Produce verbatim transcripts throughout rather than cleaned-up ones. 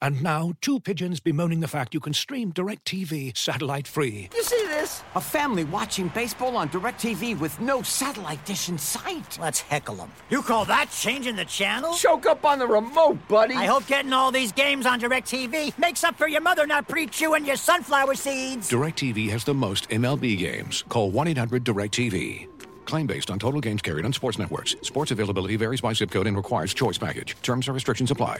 And now, two pigeons bemoaning the fact you can stream DirecTV satellite-free. You see this? A family watching baseball on DirecTV with no satellite dish in sight. Let's heckle them. You call that changing the channel? Choke up on the remote, buddy. I hope getting all these games on DirecTV makes up for your mother not pre-chewing your sunflower seeds. DirecTV has the most M L B games. Call one eight hundred direct T V. Claim based on total games carried on sports networks. Sports availability varies by zip code and requires choice package. Terms and restrictions apply.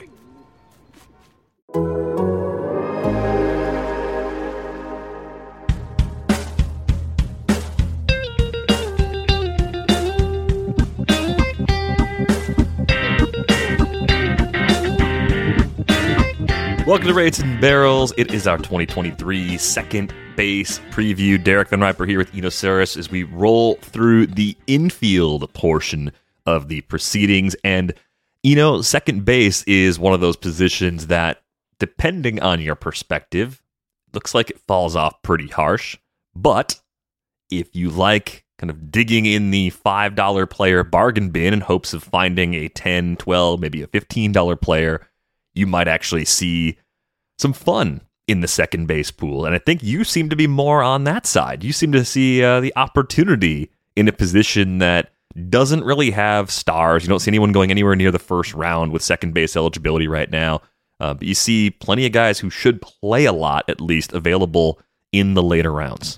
Welcome to Rates and Barrels. It is our twenty twenty-three second base preview. Derek Van Riper here with Enosaurus as we roll through the infield portion of the proceedings. And, you know, second base is one of those positions that, depending on your perspective, looks like it falls off pretty harsh. But if you like kind of digging in the five dollar player bargain bin in hopes of finding a ten, twelve, maybe a fifteen dollar player, you might actually see some fun in the second base pool. And I think you seem to be more on that side. You seem to see uh, the opportunity in a position that doesn't really have stars. You don't see anyone going anywhere near the first round with second base eligibility right now. Uh, but you see plenty of guys who should play a lot, at least, available in the later rounds.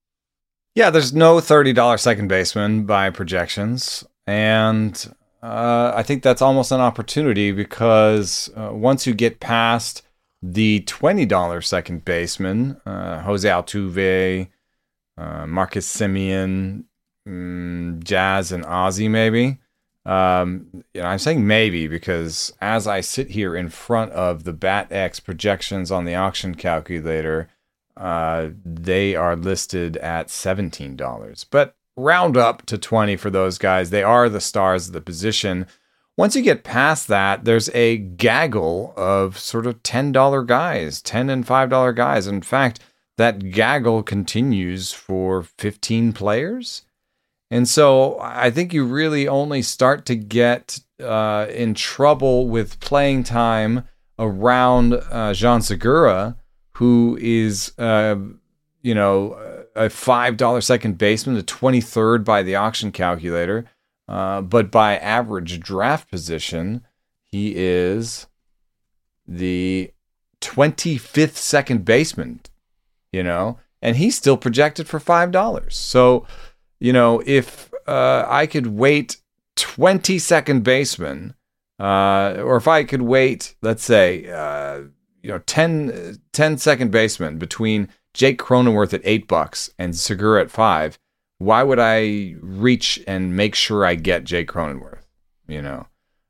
Yeah, there's no thirty dollar second baseman by projections. And uh, I think that's almost an opportunity because uh, once you get past the twenty dollar second baseman, uh, Jose Altuve, uh, Marcus Semien, um, Jazz, and Ozzy, maybe. Um, you know, I'm saying maybe because as I sit here in front of the BatX projections on the auction calculator, uh, they are listed at seventeen dollars. But round up to twenty for those guys. They are the stars of the position. Once you get past that, there's a gaggle of sort of ten dollar guys, ten and five dollar guys. In fact, that gaggle continues for fifteen players. And so I think you really only start to get uh, in trouble with playing time around uh, Jean Segura, who is, uh, you know, a five dollar second baseman, the twenty-third by the auction calculator. Uh, but by average draft position, he is the twenty-fifth second baseman, you know, and he's still projected for five dollars. So, you know, if uh, I could wait twenty second basemen, uh, or if I could wait, let's say, uh, you know, ten, ten second basemen between Jake Cronenworth at eight bucks and Segura at five, why would I reach and make sure I get Jake Cronenworth, you know,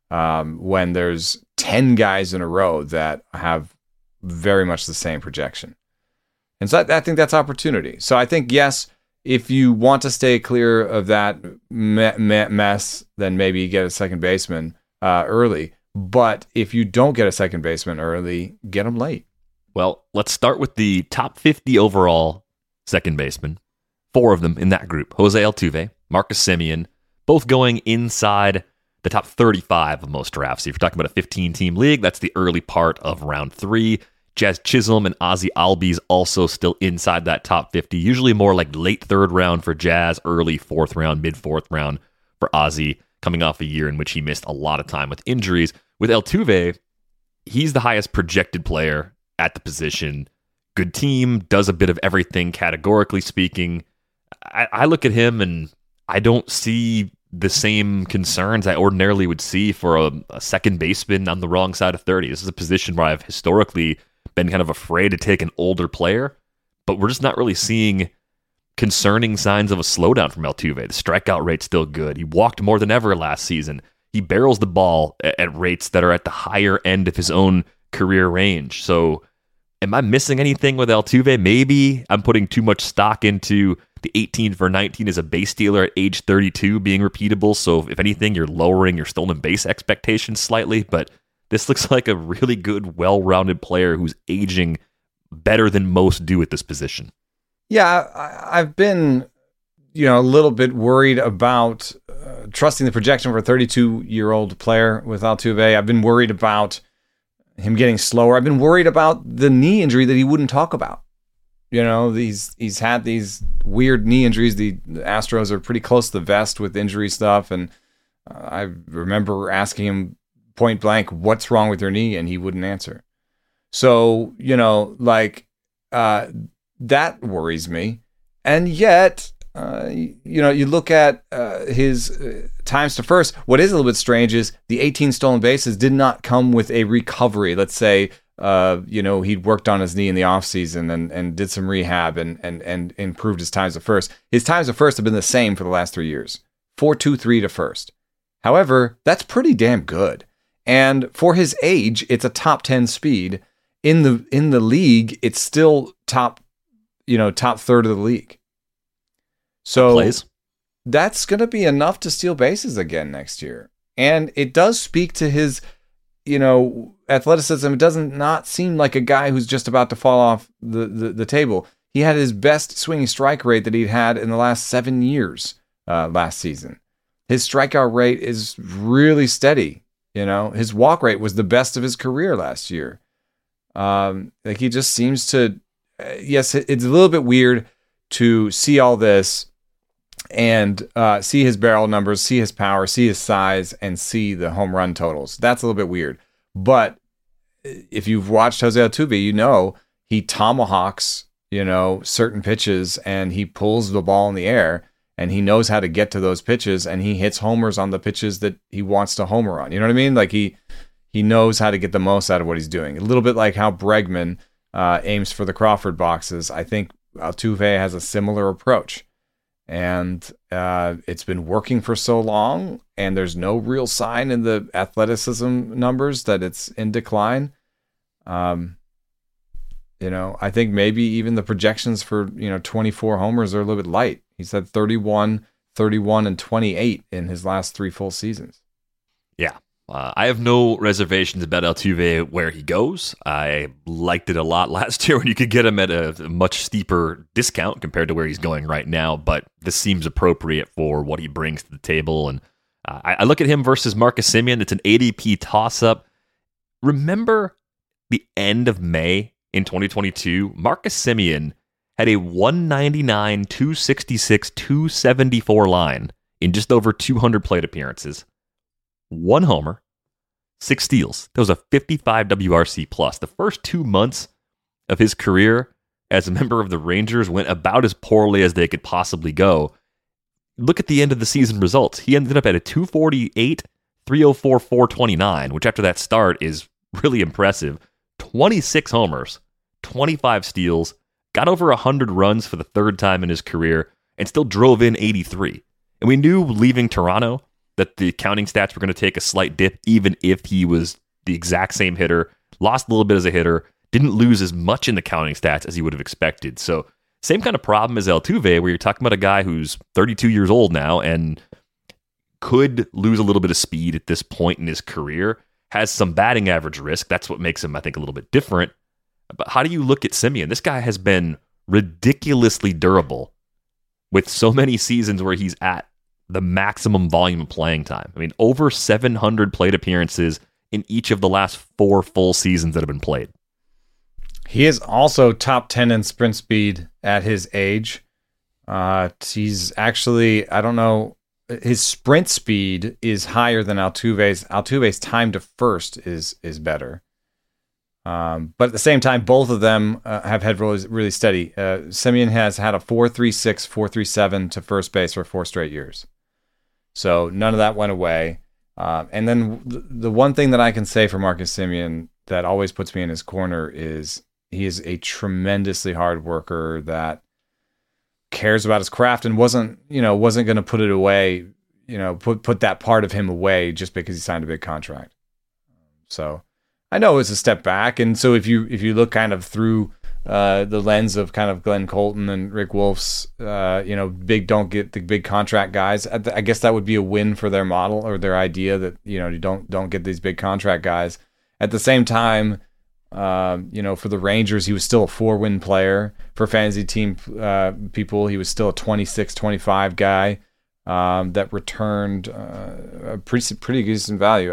um, when there's ten guys in a row that have very much the same projection? And so I, I think that's opportunity. So I think, yes, if you want to stay clear of that me- me- mess, then maybe you get a second baseman uh, early. But if you don't get a second baseman early, get him late. Well, let's start with the top fifty overall second baseman. Four of them in that group: Jose Altuve, Marcus Semien, both going inside the top thirty-five of most drafts. If you're talking about a fifteen-team league, that's the early part of round three. Jazz Chisholm and Ozzy Albies also still inside that top fifty, usually more like late third round for Jazz, early fourth round, mid-fourth round for Ozzy, coming off a year in which he missed a lot of time with injuries. With Altuve, he's the highest projected player at the position. Good team, does a bit of everything categorically speaking. I, I look at him and I don't see the same concerns I ordinarily would see for a, a second baseman on the wrong side of thirty. This is a position where I've historically been kind of afraid to take an older player, but we're just not really seeing concerning signs of a slowdown from Altuve. The strikeout rate's still good. He walked more than ever last season. He barrels the ball at, at rates that are at the higher end of his own career range. So am I missing anything with Altuve? Maybe I'm putting too much stock into the eighteen for nineteen as a base stealer at age thirty-two being repeatable. So if anything, you're lowering your stolen base expectations slightly. But this looks like a really good, well-rounded player who's aging better than most do at this position. Yeah, I, I've been, you know, a little bit worried about uh, trusting the projection for a thirty-two-year-old player with Altuve. I've been worried about, him getting slower. I've been worried about the knee injury that he wouldn't talk about. You know, these he's had these weird knee injuries. The, the Astros are pretty close to the vest with injury stuff, and uh, I remember asking him point blank, "What's wrong with your knee?" and he wouldn't answer. So, you know, like uh, that worries me. And yet, uh, you, you know, you look at uh, his uh, times to first. What is a little bit strange is the eighteen stolen bases did not come with a recovery. Let's say, uh, you know, he'd worked on his knee in the offseason and, and did some rehab and, and, and improved his times to first. His times to first have been the same for the last three years. four two three to first. However, that's pretty damn good. And for his age, it's a top ten speed. In the in the league, it's still top, you know, top third of the league. So Plays. That's going to be enough to steal bases again next year. And it does speak to his, you know, athleticism. It doesn't not seem like a guy who's just about to fall off the, the, the table. He had his best swinging strike rate that he'd had in the last seven years uh, last season. His strikeout rate is really steady. You know, his walk rate was the best of his career last year. Um, like he just seems to, uh, yes, it, it's a little bit weird to see all this and uh, see his barrel numbers, see his power, see his size, and see the home run totals. That's a little bit weird. But if you've watched Jose Altuve, you know he tomahawks, you know, certain pitches, and he pulls the ball in the air, and he knows how to get to those pitches, and he hits homers on the pitches that he wants to homer on. You know what I mean? Like he he knows how to get the most out of what he's doing. A little bit like how Bregman uh, aims for the Crawford boxes. I think Altuve has a similar approach. And uh, it's been working for so long, and there's no real sign in the athleticism numbers that it's in decline. Um, you know, I think maybe even the projections for, you know, twenty-four homers are a little bit light. He said thirty-one, thirty-one, and twenty-eight in his last three full seasons. Yeah. Uh, I have no reservations about Altuve where he goes. I liked it a lot last year when you could get him at a, a much steeper discount compared to where he's going right now, but this seems appropriate for what he brings to the table. And uh, I, I look at him versus Marcus Semien. It's an A D P toss-up. Remember the end of May in twenty twenty-two? Marcus Semien had a one ninety-nine, two sixty-six, two seventy-four line in just over two hundred plate appearances. One homer, six steals. That was a fifty-five W R C plus. The first two months of his career as a member of the Rangers went about as poorly as they could possibly go. Look at the end of the season results. He ended up at a two forty-eight, three oh four, four twenty-nine, which after that start is really impressive. twenty-six homers, twenty-five steals, got over one hundred runs for the third time in his career, and still drove in eighty-three. And we knew leaving Toronto that the counting stats were going to take a slight dip, even if he was the exact same hitter, lost a little bit as a hitter, didn't lose as much in the counting stats as he would have expected. So same kind of problem as Altuve, where you're talking about a guy who's thirty-two years old now and could lose a little bit of speed at this point in his career, has some batting average risk. That's what makes him, I think, a little bit different. But how do you look at Semien? This guy has been ridiculously durable with so many seasons where he's at the maximum volume of playing time. I mean, over seven hundred plate appearances in each of the last four full seasons that have been played. He is also top ten in sprint speed at his age. Uh, he's actually, I don't know, his sprint speed is higher than Altuve's. Altuve's time to first is is better. Um, but at the same time, both of them uh, have had really, really steady. Uh, Semien has had a four three six, four three seven to first base for four straight years. So none of that went away. Uh, and then the, the one thing that I can say for Marcus Semien that always puts me in his corner is he is a tremendously hard worker that cares about his craft and wasn't, you know, wasn't going to put it away, you know, put put that part of him away just because he signed a big contract. So I know it's a step back, and so if you if you look kind of through uh, the lens of kind of Glenn Colton and Rick Wolf's, uh, you know, big don't get the big contract guys, I guess that would be a win for their model or their idea that, you know, you don't don't get these big contract guys. At the same time, uh, you know, for the Rangers, he was still a four-win player. For fantasy team uh, people, he was still a twenty-six, twenty-five guy um, that returned uh, a pretty pretty decent value. I'm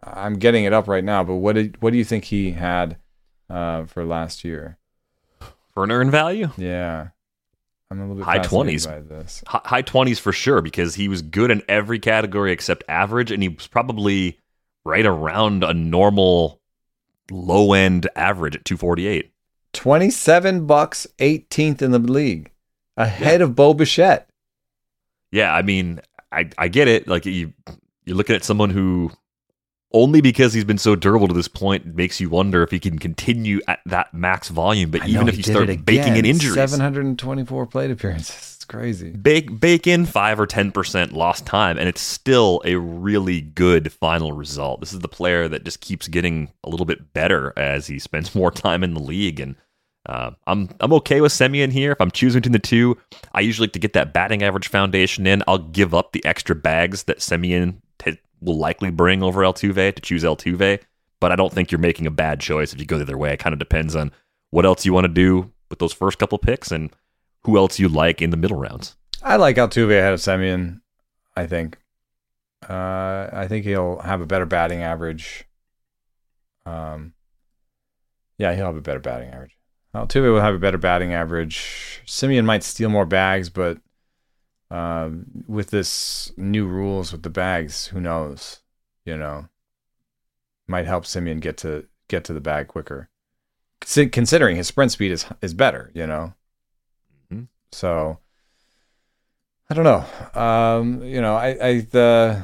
I'm getting it up right now, but what did what do you think he had uh, for last year? For an earn value? Yeah. I'm a little bit high fascinated twenties. by this. Hi- High twenties for sure, because he was good in every category except average, and he was probably right around a normal low end average at two forty-eight. twenty-seven bucks, eighteenth in the league, ahead yeah. of Bo Bichette. Yeah, I mean, I, I get it. Like you, you're looking at someone who, only because he's been so durable to this point, makes you wonder if he can continue at that max volume. But I even know, if you did start baking in injuries, seven hundred twenty-four plate appearances. It's crazy. Bake bake in five or ten percent lost time, and it's still a really good final result. This is the player that just keeps getting a little bit better as he spends more time in the league, and uh, I'm I'm okay with Semien here. If I'm choosing between the two, I usually like to get that batting average foundation in. I'll give up the extra bags that Semien t- will likely bring over Altuve to choose Altuve, but I don't think you're making a bad choice if you go the other way. It kind of depends on what else you want to do with those first couple picks and who else you like in the middle rounds. I like Altuve ahead of Semien, I think. Uh, I think he'll have a better batting average. Um, yeah, he'll have a better batting average. Altuve will have a better batting average. Semien might steal more bags, but uh, with this new rules with the bags, who knows? You know, might help Semien get to get to the bag quicker. Considering his sprint speed is is better, you know. So, I don't know. Um, you know, I, I the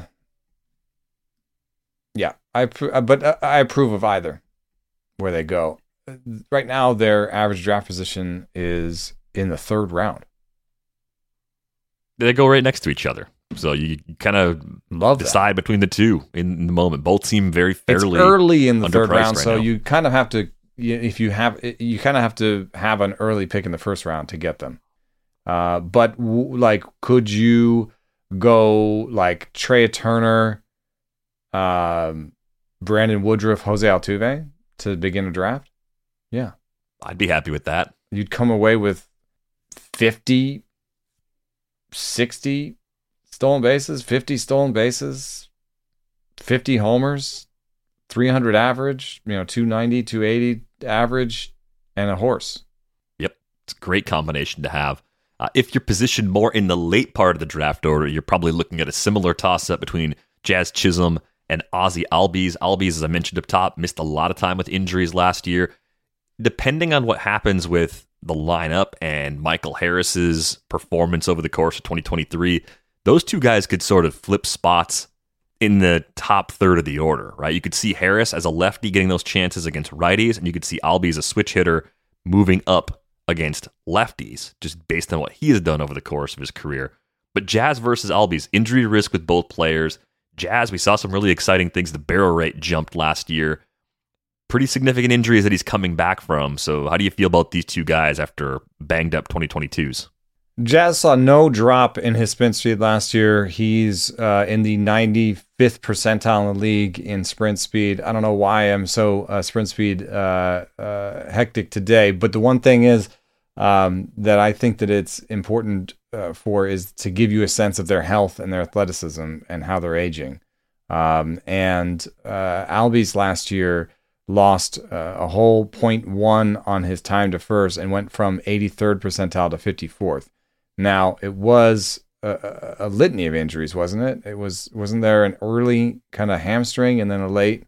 yeah, I but I approve of either where they go. Right now, their average draft position is in the third round. They go right next to each other, so you kind of love decide that. between the two in the moment. Both seem very fairly it's early in the third round, right so now. you kind of have to. If you have, you kind of have to have an early pick in the first round to get them. Uh, but w- like, could you go like Trey Turner, um, Brandon Woodruff, Jose Altuve to begin a draft? Yeah, I'd be happy with that. You'd come away with fifty, sixty stolen bases, fifty stolen bases, fifty homers, three hundred average, you know, two ninety, two eighty average, and a horse. Yep, it's a great combination to have. Uh, if you're positioned more in the late part of the draft order, you're probably looking at a similar toss-up between Jazz Chisholm and Ozzie Albies. Albies, as I mentioned up top, missed a lot of time with injuries last year. Depending on what happens with the lineup and Michael Harris's performance over the course of twenty twenty-three, those two guys could sort of flip spots in the top third of the order, right? You could see Harris as a lefty getting those chances against righties, and you could see Albies, a switch hitter, moving up against lefties, just based on what he has done over the course of his career. But Jazz versus Albies, injury risk with both players. Jazz, we saw some really exciting things. The barrel rate jumped last year. Pretty significant injuries that he's coming back from. So how do you feel about these two guys after banged up twenty twenty-twos? Jazz saw no drop in his sprint speed last year. He's uh, in the ninety-fifth percentile in the league in sprint speed. I don't know why I'm so uh, sprint speed uh, uh, hectic today, but the one thing is um, that I think that it's important uh, for is to give you a sense of their health and their athleticism and how they're aging. Um, and uh, Albies last year lost uh, a whole point one on his time to first and went from eighty-third percentile to fifty-fourth. Now, it was a, a litany of injuries, wasn't it? It was, wasn't there an early kind of hamstring and then a late,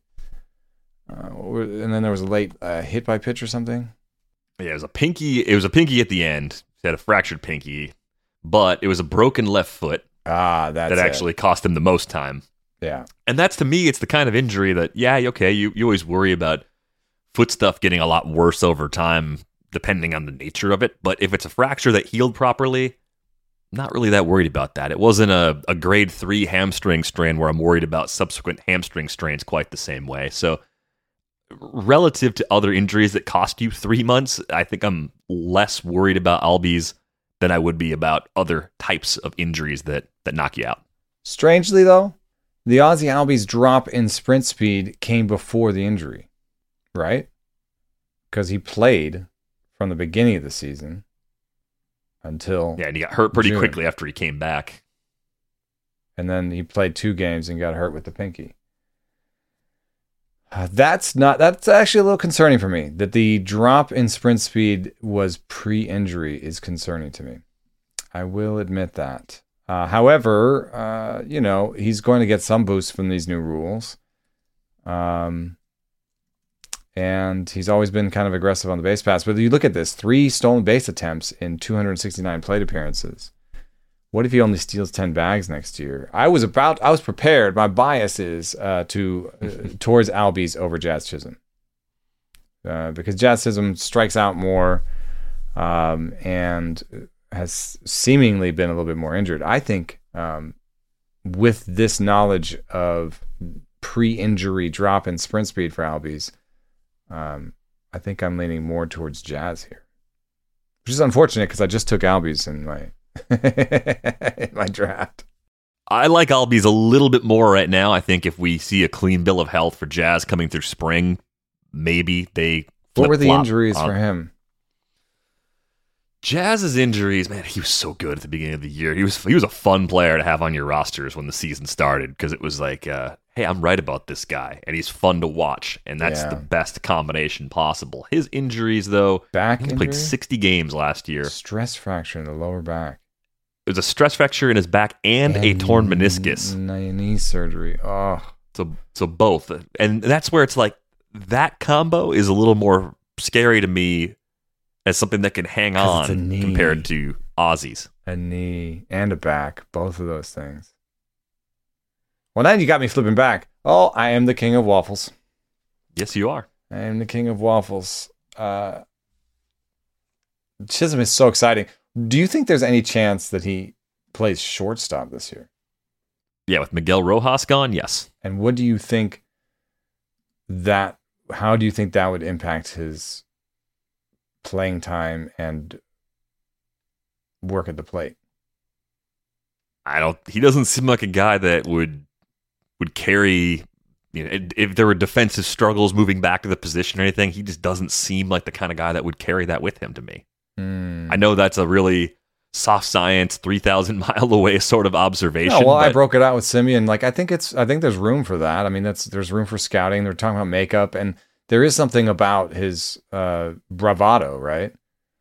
uh, and then there was a late uh, hit by pitch or something? Yeah, it was a pinky. It was a pinky at the end. He had a fractured pinky, but it was a broken left foot. Ah, that's that actually it. cost him the most time. Yeah, and that's to me, it's the kind of injury that yeah, okay, you you always worry about foot stuff getting a lot worse over time, depending on the nature of it. But if it's a fracture that healed properly, not really that worried about that. It wasn't a, a grade three hamstring strain where I'm worried about subsequent hamstring strains quite the same way. So relative to other injuries that cost you three months, I think I'm less worried about Albies than I would be about other types of injuries that, that knock you out. Strangely, though, the Ozzie Albies drop in sprint speed came before the injury, right? Because he played from the beginning of the season until yeah, and he got hurt pretty June. quickly after he came back. And then he played two games and got hurt with the pinky. Uh, that's not. That's actually a little concerning for me. That the drop in sprint speed was pre-injury is concerning to me. I will admit that. Uh, however, uh, you know, he's going to get some boost from these new rules. Um, and he's always been kind of aggressive on the base pass. But you look at this, three stolen base attempts in two hundred sixty-nine plate appearances. What if he only steals ten bags next year? I was about, I was prepared. My bias is uh, to uh, towards Albies over Jazz Chisholm. Uh, because Jazz Chisholm strikes out more um, and has seemingly been a little bit more injured. I think um, with this knowledge of pre-injury drop in sprint speed for Albies, um, I think I'm leaning more towards Jazz here. Which is unfortunate because I just took Albies in my in my draft. I like Albies a little bit more right now. I think if we see a clean bill of health for Jazz coming through spring, maybe they What were the flip-flop injuries on. for him? Jazz's injuries, man, he was so good at the beginning of the year. He was he was a fun player to have on your rosters when the season started because it was like, uh, hey, I'm right about this guy, and he's fun to watch, and that's Yeah. the best combination possible. His injuries, though, Back he injury? played sixty games last year. Stress fracture in the lower back. It was a stress fracture in his back and, a torn meniscus. Knee, knee surgery. Oh, So so both. And that's where it's like that combo is a little more scary to me as something that can hang 'Cause it's a on knee. compared to Aussies. a knee and a back. Both of those things. Well, now you got me flipping back. Oh, I am the king of waffles. Yes, you are. I am the king of waffles. Uh, Chisholm is so exciting. Do you think there's any chance that he plays shortstop this year? Yeah, with Miguel Rojas gone, yes. And what do you think that, how do you think that would impact his playing time and work at the plate? I don't. He doesn't seem like a guy that would would carry. You know, if there were defensive struggles moving back to the position or anything, he just doesn't seem like the kind of guy that would carry that with him to me. Mm. I know that's a really soft science, three thousand mile away sort of observation. No, well, I but broke it out with Simeon. Like, I think it's, I think there's room for that. I mean, that's, there's room for scouting. They're talking about makeup, and there is something about his uh, bravado, right?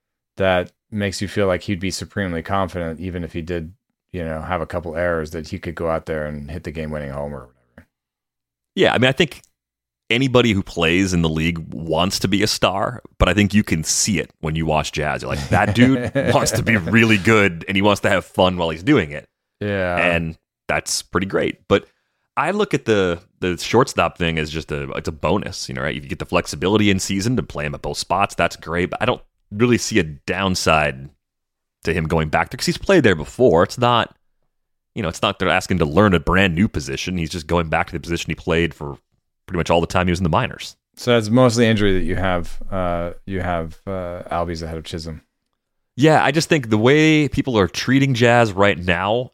That makes you feel like he'd be supremely confident, even if he did, you know, have a couple errors, that he could go out there and hit the game-winning homer or whatever. Yeah, I mean, I think anybody who plays in the league wants to be a star, but I think you can see it when you watch Jazz. You're like, that dude wants to be really good, and he wants to have fun while he's doing it. Yeah. And that's pretty great. But I look at the the shortstop thing as just a it's a bonus, you know, right? If you get the flexibility in season to play him at both spots, that's great. But I don't really see a downside to him going back there because he's played there before. It's not, you know, it's not they're asking to learn a brand new position. He's just going back to the position he played for pretty much all the time he was in the minors. So that's mostly injury that you have. Uh, you have uh, Albies ahead of Chisholm. Yeah, I just think the way people are treating Jazz right now,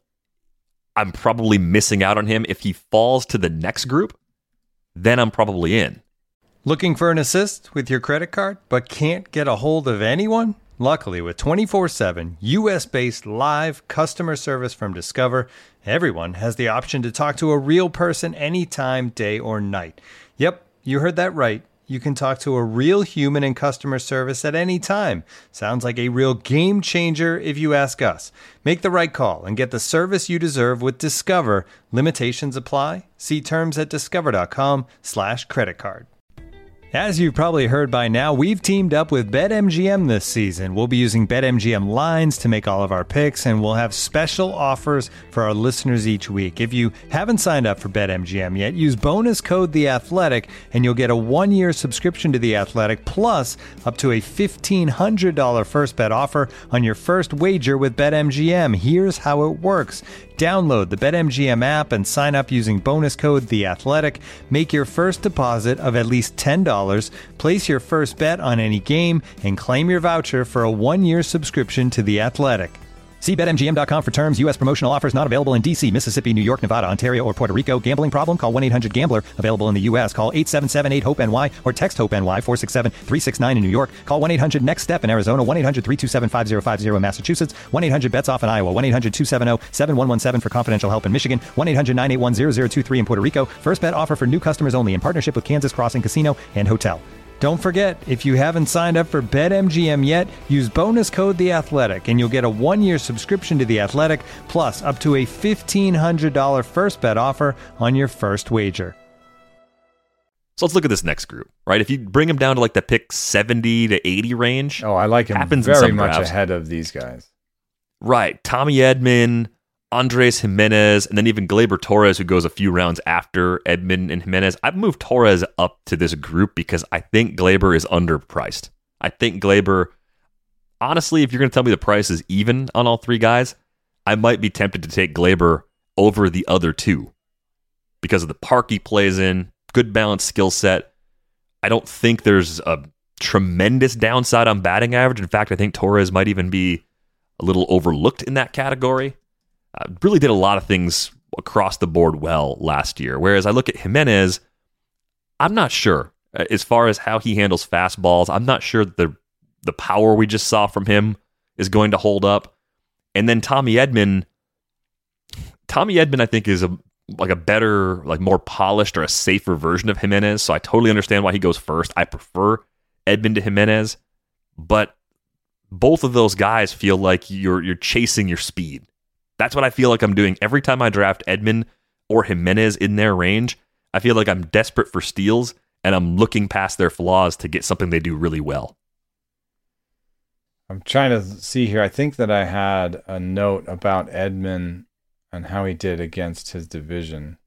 I'm probably missing out on him. If he falls to the next group, then I'm probably in. Looking for an assist with your credit card, but can't get a hold of anyone? Luckily, with twenty-four seven U S-based live customer service from Discover, everyone has the option to talk to a real person anytime, day or night. Yep, you heard that right. You can talk to a real human in customer service at any time. Sounds like a real game changer if you ask us. Make the right call and get the service you deserve with Discover. Limitations apply. See terms at discover.com slash credit card. As you've probably heard by now, we've teamed up with BetMGM this season. We'll be using BetMGM lines to make all of our picks, and we'll have special offers for our listeners each week. If you haven't signed up for BetMGM yet, use bonus code The Athletic, and you'll get a one-year subscription to The Athletic, plus up to a fifteen hundred dollars first bet offer on your first wager with BetMGM. Here's how it works. Download the BetMGM app and sign up using bonus code The Athletic. Make your first deposit of at least ten dollars, place your first bet on any game, and claim your voucher for a one-year subscription to The Athletic. See Bet M G M dot com for terms. U S promotional offers not available in D C, Mississippi, New York, Nevada, Ontario, or Puerto Rico. Gambling problem? Call one eight hundred gambler. Available in the U S. Call eight seven seven eight hope N Y or text HOPE-NY four six seven three six nine in New York. Call one eight hundred next step in Arizona. one eight hundred three two seven five zero five zero in Massachusetts. one eight hundred bets off in Iowa. one eight hundred two seven zero seven one one seven for confidential help in Michigan. one eight hundred nine eight one zero zero two three in Puerto Rico. First bet offer for new customers only in partnership with Kansas Crossing Casino and Hotel. Don't forget, if you haven't signed up for BetMGM yet, use bonus code The Athletic, and you'll get a one-year subscription to The Athletic, plus up to a fifteen hundred dollars first bet offer on your first wager. So let's look at this next group, right? If you bring them down to like the pick seventy to eighty range, oh, I like him happens in very some much drafts. ahead of these guys. Right. Tommy Edman, Andres Jimenez, and then even Gleyber Torres, who goes a few rounds after Edman and Jimenez. I've moved Torres up to this group because I think Gleyber is underpriced. I think Gleyber, honestly, if you're going to tell me the price is even on all three guys, I might be tempted to take Gleyber over the other two because of the park he plays in, good balanced skill set. I don't think there's a tremendous downside on batting average. In fact, I think Torres might even be a little overlooked in that category. Uh, really did a lot of things across the board well last year. Whereas I look at Jimenez, I'm not sure as far as how he handles fastballs. I'm not sure that the the power we just saw from him is going to hold up. And then Tommy Edman, Tommy Edman, I think is a like a better, like more polished or a safer version of Jimenez. So I totally understand why he goes first. I prefer Edman to Jimenez, but both of those guys feel like you're you're chasing your speed. That's what I feel like I'm doing every time I draft Edman or Jimenez in their range. I feel like I'm desperate for steals, and I'm looking past their flaws to get something they do really well. I'm trying to see here. I think that I had a note about Edman and how he did against his division.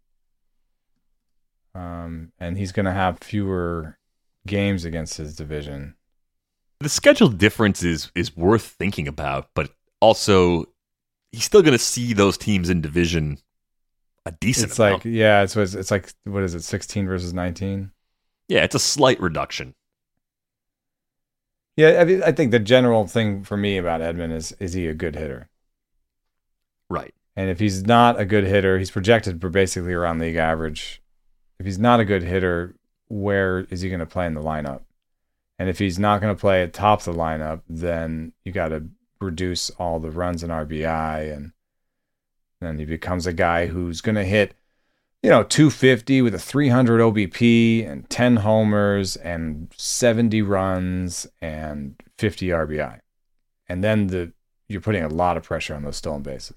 Um, and he's going to have fewer games against his division. The schedule difference is, is worth thinking about, but also he's still going to see those teams in division a decent it's amount. like yeah it's it's like what is it, sixteen versus nineteen? Yeah, it's a slight reduction. Yeah, I mean, I think the general thing for me about Edman is is he a good hitter? Right. And if he's not a good hitter, he's projected for basically around league average. If he's not a good hitter, where is he going to play in the lineup? And if he's not going to play at top of the lineup, then you got to reduce all the runs in R B I, and then he becomes a guy who's going to hit, you know, two fifty with a three hundred O B P and ten homers and seventy runs and fifty R B I. And then the you're putting a lot of pressure on those stolen bases.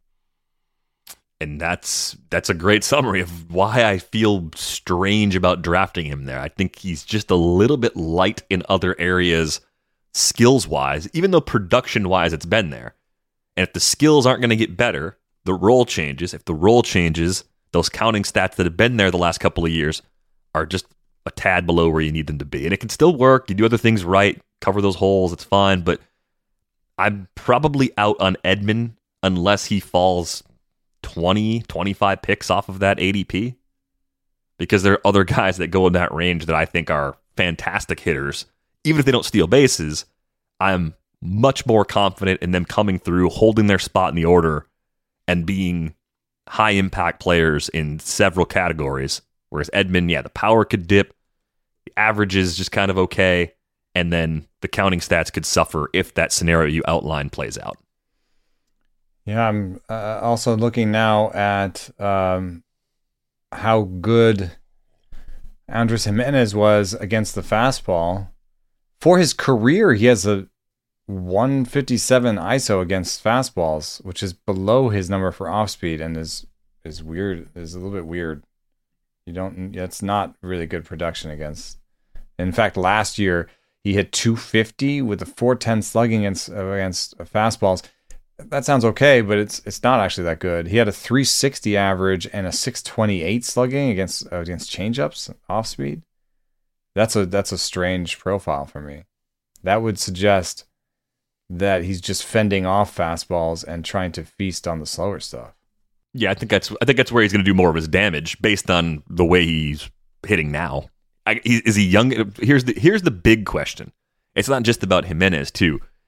And that's that's a great summary of why I feel strange about drafting him there. I think he's just a little bit light in other areas skills-wise, even though production-wise it's been there. And if the skills aren't going to get better, the role changes. If the role changes, those counting stats that have been there the last couple of years are just a tad below where you need them to be. And it can still work. You do other things right, cover those holes, it's fine. But I'm probably out on Edman unless he falls twenty, twenty-five picks off of that A D P. Because there are other guys that go in that range that I think are fantastic hitters. Even if they don't steal bases, I'm much more confident in them coming through, holding their spot in the order, and being high-impact players in several categories. Whereas Edman, yeah, the power could dip, the average is just kind of okay, and then the counting stats could suffer if that scenario you outlined plays out. Yeah, I'm uh, also looking now at um, how good Andres Jimenez was against the fastball. For his career, he has a one fifty-seven I S O against fastballs, which is below his number for off speed, and is is weird. Is a little bit weird. You don't. It's not really good production against. In fact, last year he hit two fifty with a four ten slugging against against fastballs. That sounds okay, but it's it's not actually that good. He had a three sixty average and a six twenty-eight slugging against uh, against changeups off speed. That's a that's a strange profile for me. That would suggest that he's just fending off fastballs and trying to feast on the slower stuff. Yeah, I think that's I think that's where he's going to do more of his damage based on the way he's hitting now. I, he, is he young? Here's the here's the big question. It's not just about Jimenez too.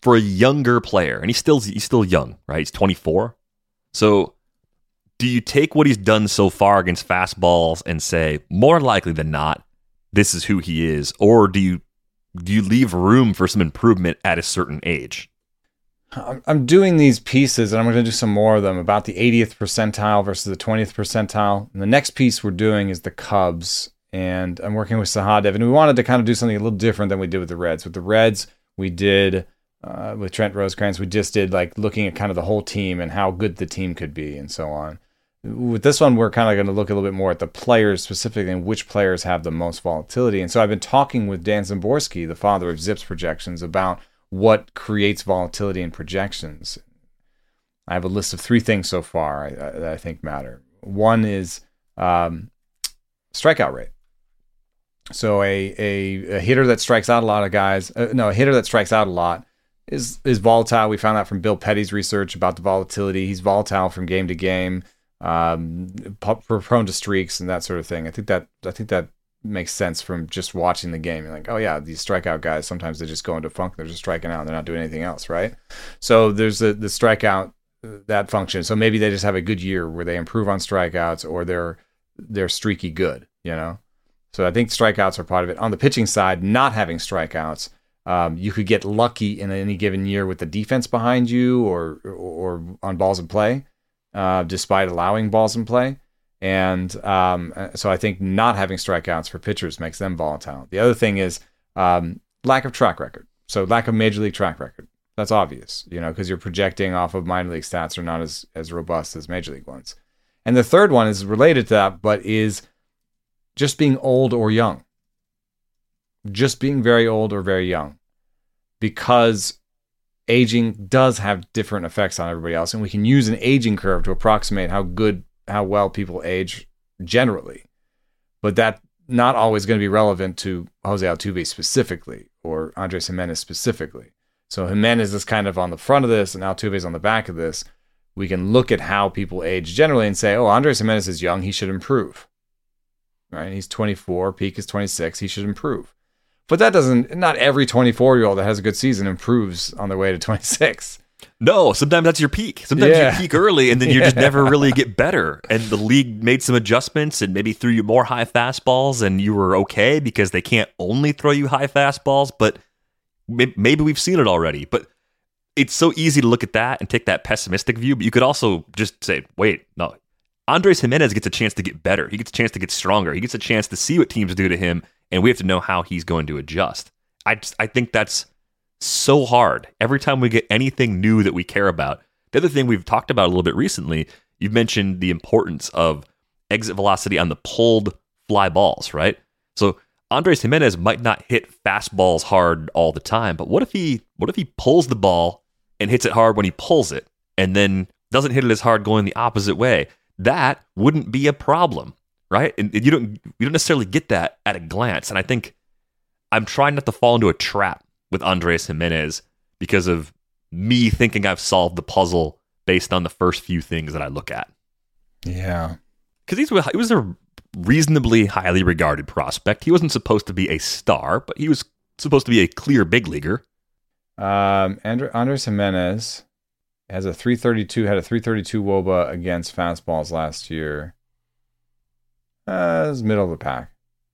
for a younger player, and he's still he's still young, right? He's twenty-four. So do you take what he's done so far against fastballs and say, more likely than not, this is who he is, or do you do you leave room for some improvement at a certain age? I'm doing these pieces, and I'm going to do some more of them about the eightieth percentile versus the twentieth percentile. And the next piece we're doing is the Cubs, and I'm working with Sahadev, and we wanted to kind of do something a little different than we did with the Reds. With the Reds, we did uh, with Trent Rosecrans, we just did like looking at kind of the whole team and how good the team could be, and so on. With this one, we're kind of going to look a little bit more at the players specifically and which players have the most volatility. And so I've been talking with Dan Szymborski, the father of Zips projections, about what creates volatility in projections. I have a list of three things so far I, I, that I think matter. One is um, strikeout rate. So a, a, a hitter that strikes out a lot of guys, uh, no, a hitter that strikes out a lot is is volatile. We found that from Bill Petty's research about the volatility. He's volatile from game to game. Um, prone to streaks and that sort of thing. I think that I think that makes sense from just watching the game. You're like, oh yeah, these strikeout guys, sometimes they just go into funk. They're just striking out. And they're not doing anything else, right? So there's the the strikeout that function. So maybe they just have a good year where they improve on strikeouts, or they're they're streaky good. You know. So I think strikeouts are part of it. On the pitching side, not having strikeouts, um, you could get lucky in any given year with the defense behind you, or or on balls in play. Uh, despite allowing balls in play. And um, so I think not having strikeouts for pitchers makes them volatile. The other thing is um, lack of track record. So lack of major league track record. That's obvious, you know, because you're projecting off of minor league stats are not as, as robust as major league ones. And the third one is related to that, but is just being old or young. Just being very old or very young. Because aging does have different effects on everybody else, and we can use an aging curve to approximate how good, how well people age generally. But that's not always going to be relevant to Jose Altuve specifically, or Andres Gimenez specifically. So Gimenez is kind of on the front of this, and Altuve is on the back of this. We can look at how people age generally and say, oh, Andres Gimenez is young, he should improve. Right? He's twenty-four, peak is twenty-six, he should improve. But that doesn't, not every twenty-four-year-old that has a good season improves on their way to twenty-six. No, sometimes that's your peak. Sometimes yeah. you peak early and then you yeah. just never really get better. And the league made some adjustments and maybe threw you more high fastballs and you were okay because they can't only throw you high fastballs, but maybe we've seen it already. But it's so easy to look at that and take that pessimistic view, but you could also just say, wait, no, Andres Gimenez gets a chance to get better. He gets a chance to get stronger. He gets a chance to see what teams do to him, and we have to know how he's going to adjust. I just, I think that's so hard. Every time we get anything new that we care about. The other thing we've talked about a little bit recently, you've mentioned the importance of exit velocity on the pulled fly balls, right? So Andres Gimenez might not hit fastballs hard all the time, but what if he what if he pulls the ball and hits it hard when he pulls it, and then doesn't hit it as hard going the opposite way? That wouldn't be a problem, right? And you don't you don't necessarily get that at a glance. And I think I'm trying not to fall into a trap with Andres Gimenez because of me thinking I've solved the puzzle based on the first few things that I look at. Yeah. Because he was a reasonably highly regarded prospect. He wasn't supposed to be a star, but he was supposed to be a clear big leaguer. Um, Andre, Andres Gimenez has a three thirty-two, had a three thirty-two W O B A against fastballs last year. Uh, it's middle of the pack.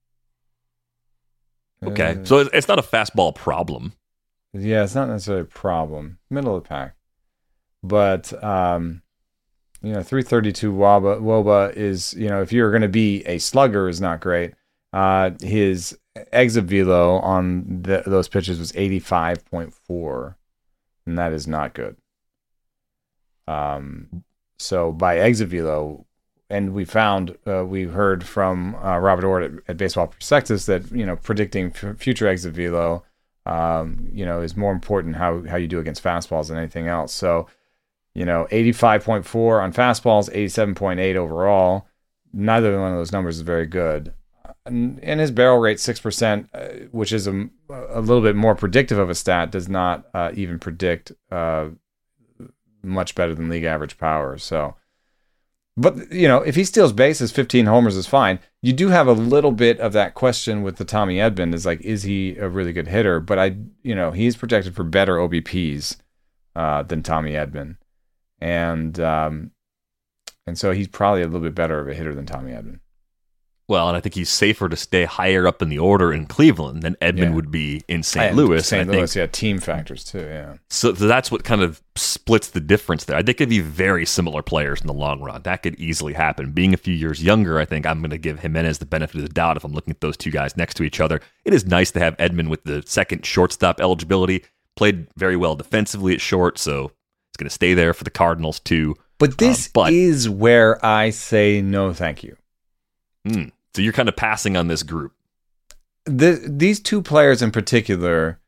Okay, uh, so it's not a fastball problem. Yeah, it's not necessarily a problem. Middle of the pack. But, um, you know, three thirty-two W O B A, W O B A is, you know, if you're going to be a slugger, is not great. Uh, his exit velo on the, those pitches was eighty-five point four, and that is not good. Um, so by exit velo, and we found, uh, we heard from uh, Robert Ord at, at Baseball Prospectus that, you know, predicting f- future exit velo, um, you know, is more important how, how you do against fastballs than anything else. So, you know, eighty-five point four on fastballs, eighty-seven point eight overall. Neither one of those numbers is very good. And, and his barrel rate, six percent, uh, which is a, a little bit more predictive of a stat, does not uh, even predict uh, much better than league average power. So, But, you know, if he steals bases, fifteen homers is fine. You do have a little bit of that question with the Tommy Edman is like, is he a really good hitter? But I, you know, he's projected for better O B Ps uh, than Tommy Edman. And, um, and so he's probably a little bit better of a hitter than Tommy Edman. Well, and I think he's safer to stay higher up in the order in Cleveland than Edman Yeah. would be in Saint And Louis. Saint and I Louis, think, yeah, team factors too, yeah. so that's what kind of splits the difference there. I think it'd be very similar players in the long run. That could easily happen. Being a few years younger, I think I'm going to give Jimenez the benefit of the doubt if I'm looking at those two guys next to each other. It is nice to have Edman with the second shortstop eligibility. Played very well defensively at short, so it's going to stay there for the Cardinals too. But this Um, but- is where I say no thank you. Mm, so you're kind of passing on this group. The, these two players in particular,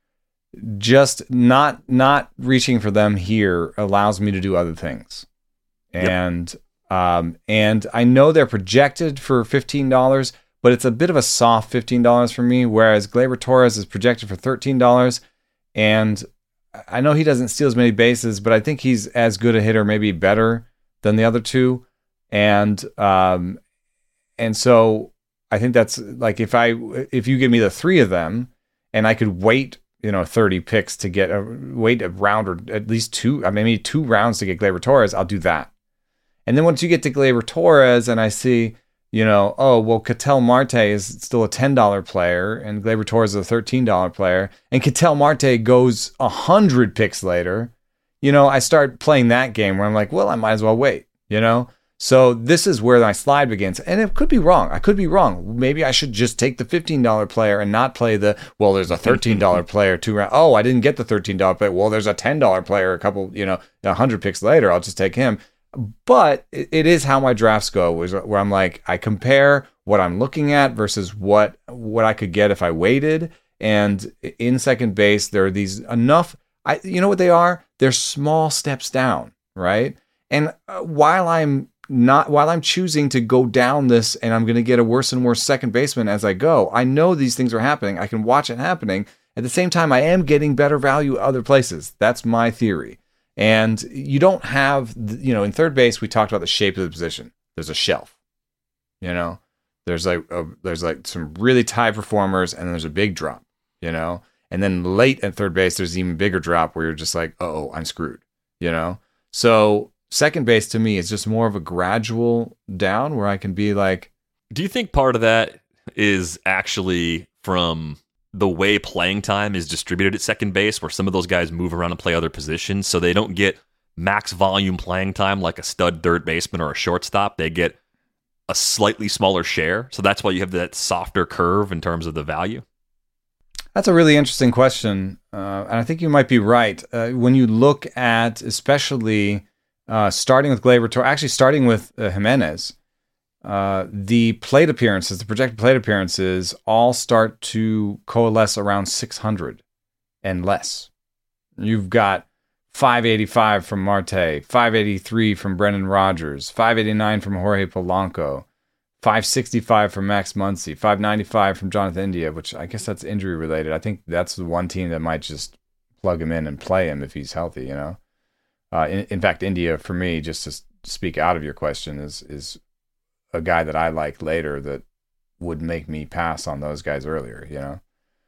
just not not reaching for them here allows me to do other things. Yep. And um, and I know they're projected for fifteen dollars, but it's a bit of a soft fifteen dollars for me, whereas Gleyber Torres is projected for thirteen dollars. And I know he doesn't steal as many bases, but I think he's as good a hitter, maybe better than the other two. And um, and so I think that's like if I if you give me the three of them, and I could wait, you know, thirty picks to get a wait a round or at least two, I mean, maybe two rounds to get Gleyber Torres, I'll do that. And then once you get to Gleyber Torres, and I see, you know, oh well, Ketel Marte is still a ten dollar player, and Gleyber Torres is a thirteen dollar player, and Ketel Marte goes a hundred picks later, you know, I start playing that game where I'm like, well, I might as well wait, you know. So this is where my slide begins. And it could be wrong. I could be wrong. Maybe I should just take the fifteen dollar player and not play the, well, there's a thirteen dollar player two round. Oh, I didn't get the thirteen dollar player. Well, there's a ten dollar player a couple, you know, one hundred picks later. I'll just take him. But it, it is how my drafts go, where I'm like, I compare what I'm looking at versus what what I could get if I waited. And in second base, there are these enough, I you know what they are? They're small steps down, right? And uh, while I'm not while I'm choosing to go down this and I'm going to get a worse and worse second baseman as I go, I know these things are happening. I can watch it happening. At the same time, I am getting better value other places. That's my theory. And you don't have, you know, in third base, we talked about the shape of the position. There's a shelf, you know, there's like, a, there's like some really high performers, and then there's a big drop, you know, and then late at third base, there's even bigger drop where you're just like, oh, I'm screwed, you know? So second base to me is just more of a gradual down where I can be like. Do you think part of that is actually from the way playing time is distributed at second base, where some of those guys move around and play other positions, so they don't get max volume playing time like a stud third baseman or a shortstop? They get a slightly smaller share, so that's why you have that softer curve in terms of the value? That's a really interesting question, uh, and I think you might be right. Uh, when you look at, especially uh, starting with Gleyber Torres, actually starting with uh, Jimenez, uh, the plate appearances, the projected plate appearances, all start to coalesce around six hundred and less. You've got five eighty-five from Marte, five eighty-three from Brendan Rodgers, five eighty-nine from Jorge Polanco, five sixty-five from Max Muncy, five ninety-five from Jonathan India, which I guess that's injury related. I think that's the one team that might just plug him in and play him if he's healthy, you know. Uh, in, in fact, India, for me, just to speak out of your question, is is a guy that I like later that would make me pass on those guys earlier, you know.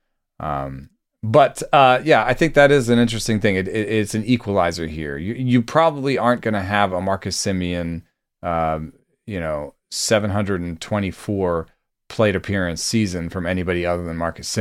Um, but uh, yeah, I think that is an interesting thing. It, it, it's an equalizer here. You you probably aren't going to have a Marcus Semien, um, you know, seven hundred twenty-four plate appearance season from anybody other than Marcus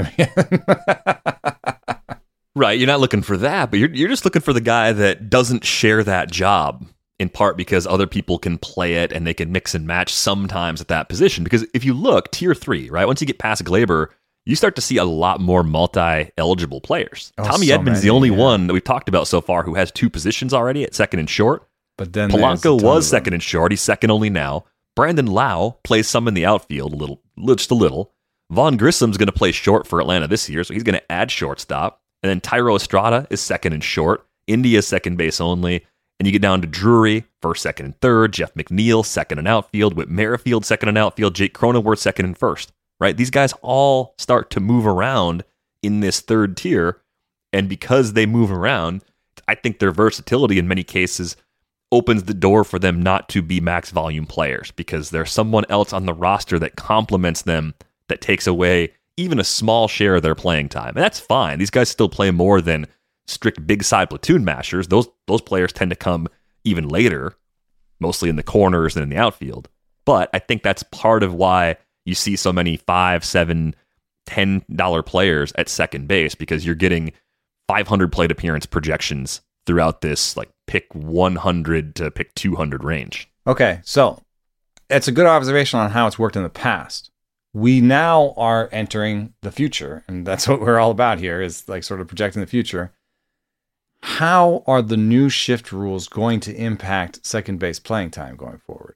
Semien. Right, you're not looking for that, but you're you're just looking for the guy that doesn't share that job, in part because other people can play it and they can mix and match sometimes at that position. Because if you look, tier three, right, once you get past Gleyber, you start to see a lot more multi-eligible players. Oh, Tommy so Edman's many, the only yeah. one that we've talked about so far who has two positions already at second and short. But then there's a Polanco ton was of them. second and short. He's second only now. Brandon Lau plays some in the outfield, a little, just a little. Vaughn Grissom's going to play short for Atlanta this year, so he's going to add shortstop. And then Tyro Estrada is second and short. India's second base only. And you get down to Drury, first, second, and third. Jeff McNeil, second and outfield. Whit Merrifield, second and outfield. Jake Cronenworth, second and first. Right? These guys all start to move around in this third tier. And because they move around, I think their versatility in many cases opens the door for them not to be max volume players because there's someone else on the roster that complements them that takes away even a small share of their playing time. And that's fine. These guys still play more than strict big side platoon mashers. Those those players tend to come even later, mostly in the corners and in the outfield. But I think that's part of why you see so many five, seven, ten dollar players at second base, because you're getting five hundred plate appearance projections throughout this like pick one hundred to pick two hundred range. Okay, so it's a good observation on how it's worked in the past. We now are entering the future, and that's what we're all about here, is like sort of projecting the future. How are the new shift rules going to impact second base playing time going forward?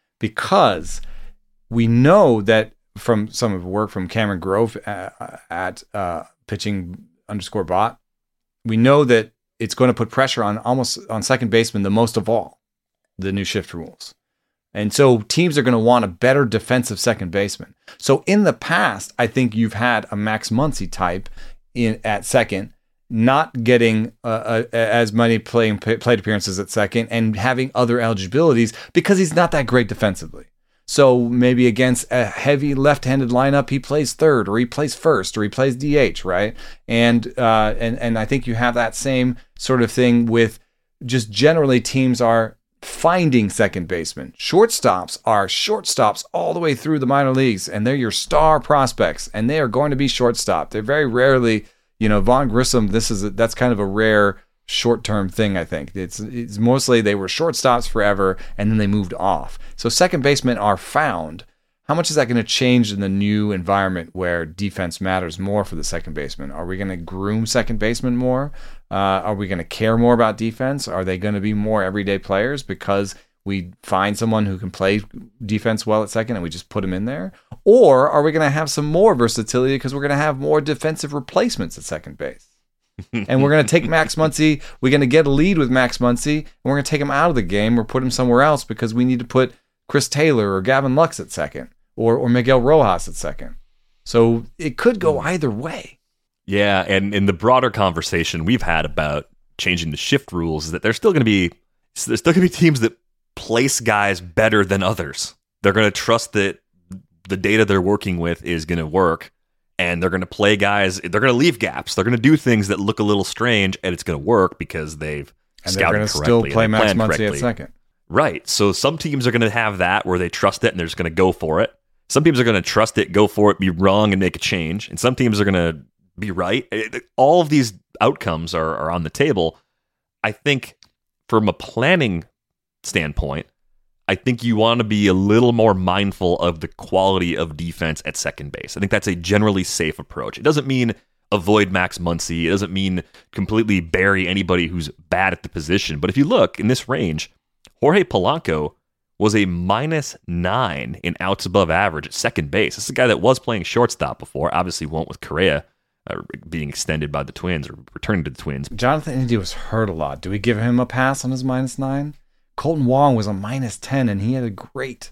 Because we know that from some of the work from Cameron Grove at, at uh, pitching underscore bot, we know that it's going to put pressure on almost on second baseman the most of all, the new shift rules. And so teams are going to want a better defensive second baseman. So in the past, I think you've had a Max Muncy type in at second, not getting uh, uh, as many playing plate appearances at second and having other eligibilities because he's not that great defensively. So maybe against a heavy left-handed lineup, he plays third, or he plays first, or he plays D H, right? And uh, and and I think you have that same sort of thing with just generally teams are finding second basemen. Shortstops are shortstops all the way through the minor leagues, and they're your star prospects, and they are going to be shortstop. They're very rarely, you know, Vaughn Grissom. This is a, that's kind of a rare short-term thing, I think. It's it's mostly they were shortstops forever, and then they moved off. So second basemen are found. How much is that going to change in the new environment where defense matters more for the second baseman? Are we going to groom second basemen more? Uh, are we going to care more about defense? Are they going to be more everyday players because we find someone who can play defense well at second and we just put him in there? Or are we going to have some more versatility because we're going to have more defensive replacements at second base? And we're going to take Max Muncy. We're going to get a lead with Max Muncy, and we're going to take him out of the game or put him somewhere else because we need to put Chris Taylor or Gavin Lux at second, or or Miguel Rojas at second. So it could go either way. Yeah, and in the broader conversation we've had about changing the shift rules is that there's still going to be there's still going to be teams that place guys better than others. They're going to trust that the data they're working with is going to work. And they're going to play guys, they're going to leave gaps. They're going to do things that look a little strange, and it's going to work because they've and scouted they're going to correctly. still play Max Muncy correctly. at second. Right. So some teams are going to have that where they trust it and they're just going to go for it. Some teams are going to trust it, go for it, be wrong, and make a change. And some teams are going to be right. All of these outcomes are, are on the table. I think from a planning standpoint, I think you want to be a little more mindful of the quality of defense at second base. I think that's a generally safe approach. It doesn't mean avoid Max Muncy. It doesn't mean completely bury anybody who's bad at the position. But if you look in this range, Jorge Polanco was a minus nine in outs above average at second base. This is a guy that was playing shortstop before, obviously won't with Correa uh, being extended by the Twins or returning to the Twins. Jonathan India was hurt a lot. Do we give him a pass on his minus nine? Colton Wong was a minus ten, and he had a great,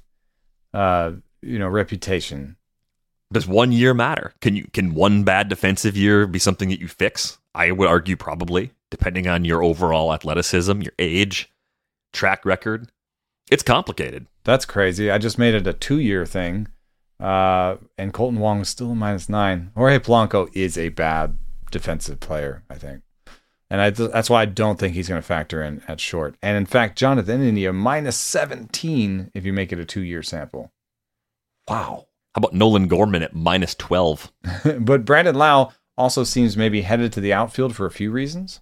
uh, you know, reputation. Does one year matter? Can you can one bad defensive year be something that you fix? I would argue probably, depending on your overall athleticism, your age, track record. It's complicated. That's crazy. I just made it a two-year thing, uh, and Colton Wong was still a minus nine. Jorge Polanco is a bad defensive player, I think. And I, that's why I don't think he's going to factor in at short. And in fact, Jonathan India, minus seventeen if you make it a two-year sample. Wow. How about Nolan Gorman at minus twelve? But Brandon Lau also seems maybe headed to the outfield for a few reasons.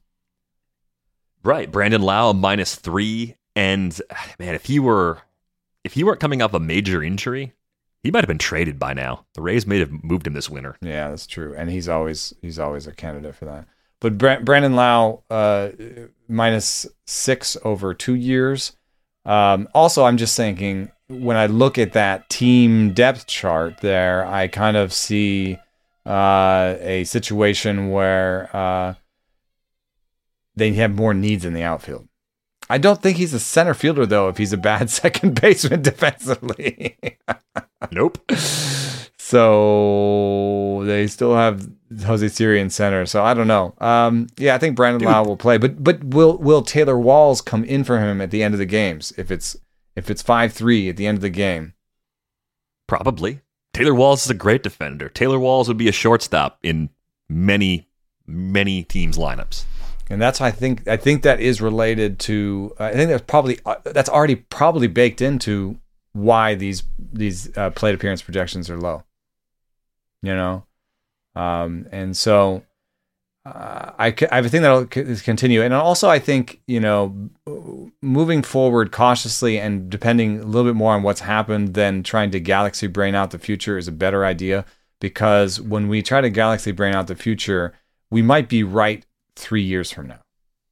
Right. Brandon Lau, minus three. And man, if he were if he weren't coming off a major injury, he might have been traded by now. The Rays may have moved him this winter. Yeah, that's true. And he's always he's always a candidate for that. But Brandon Lau, uh, minus six over two years. Um, also, I'm just thinking, when I look at that team depth chart there, I kind of see uh, a situation where uh, they have more needs in the outfield. I don't think he's a center fielder, though, if he's a bad second baseman defensively. Nope. So they still have Jose Siri in center. So I don't know. Um, yeah, I think Brandon Lau will play, but but will will Taylor Walls come in for him at the end of the games if it's if it's five three at the end of the game? Probably. Taylor Walls is a great defender. Taylor Walls would be a shortstop in many many teams' lineups. And that's I think I think that is related to uh, I think that's probably uh, that's already probably baked into why these these uh, plate appearance projections are low. You know, um, and so uh, I I think that'll continue. And also I think, you know, moving forward cautiously and depending a little bit more on what's happened than trying to galaxy brain out the future is a better idea, because when we try to galaxy brain out the future, we might be right three years from now.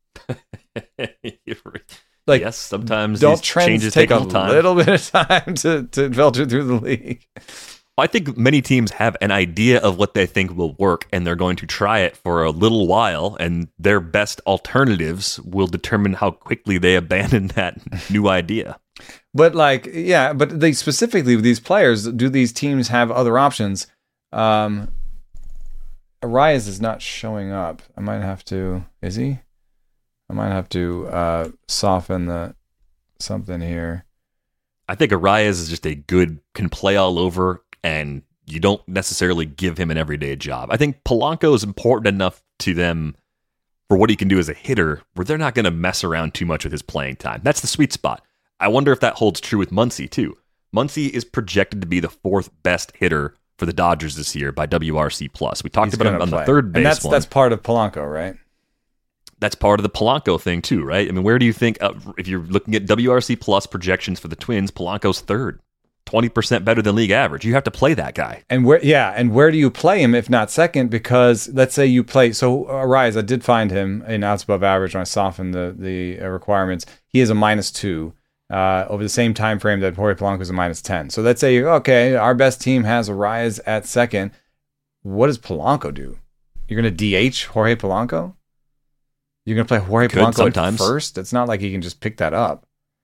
Like, yes, sometimes don't these trends changes take, take a a little time. little bit of time to, to filter through the league. I think many teams have an idea of what they think will work, and they're going to try it for a little while, and their best alternatives will determine how quickly they abandon that new idea. But like, yeah, but they specifically with these players, do these teams have other options? Um, Arias is not showing up. I might have to. Is he? I might have to uh, soften the something here. I think Arias is just a good, can play all over, and you don't necessarily give him an everyday job. I think Polanco is important enough to them for what he can do as a hitter, where they're not going to mess around too much with his playing time. That's the sweet spot. I wonder if that holds true with Muncy too. Muncy is projected to be the fourth best hitter for the Dodgers this year by W R C plus. We talked He's about him on play. the third base and that's one. that's part of Polanco, right? That's part of the Polanco thing too, right? I mean, where do you think, uh, if you're looking at W R C plus projections for the Twins, Polanco's third, twenty percent better than league average. You have to play that guy. And where, yeah, and where do you play him if not second? Because let's say you play, so Arias, I did find him in outs above average when I softened the the requirements. He is a minus two uh, over the same time frame that Jorge Polanco is a minus ten. So let's say, okay, our best team has Arias at second. What does Polanco do? You're going to D H Jorge Polanco? You're going to play Jorge Could Polanco sometimes. at first? It's not like he can just pick that up.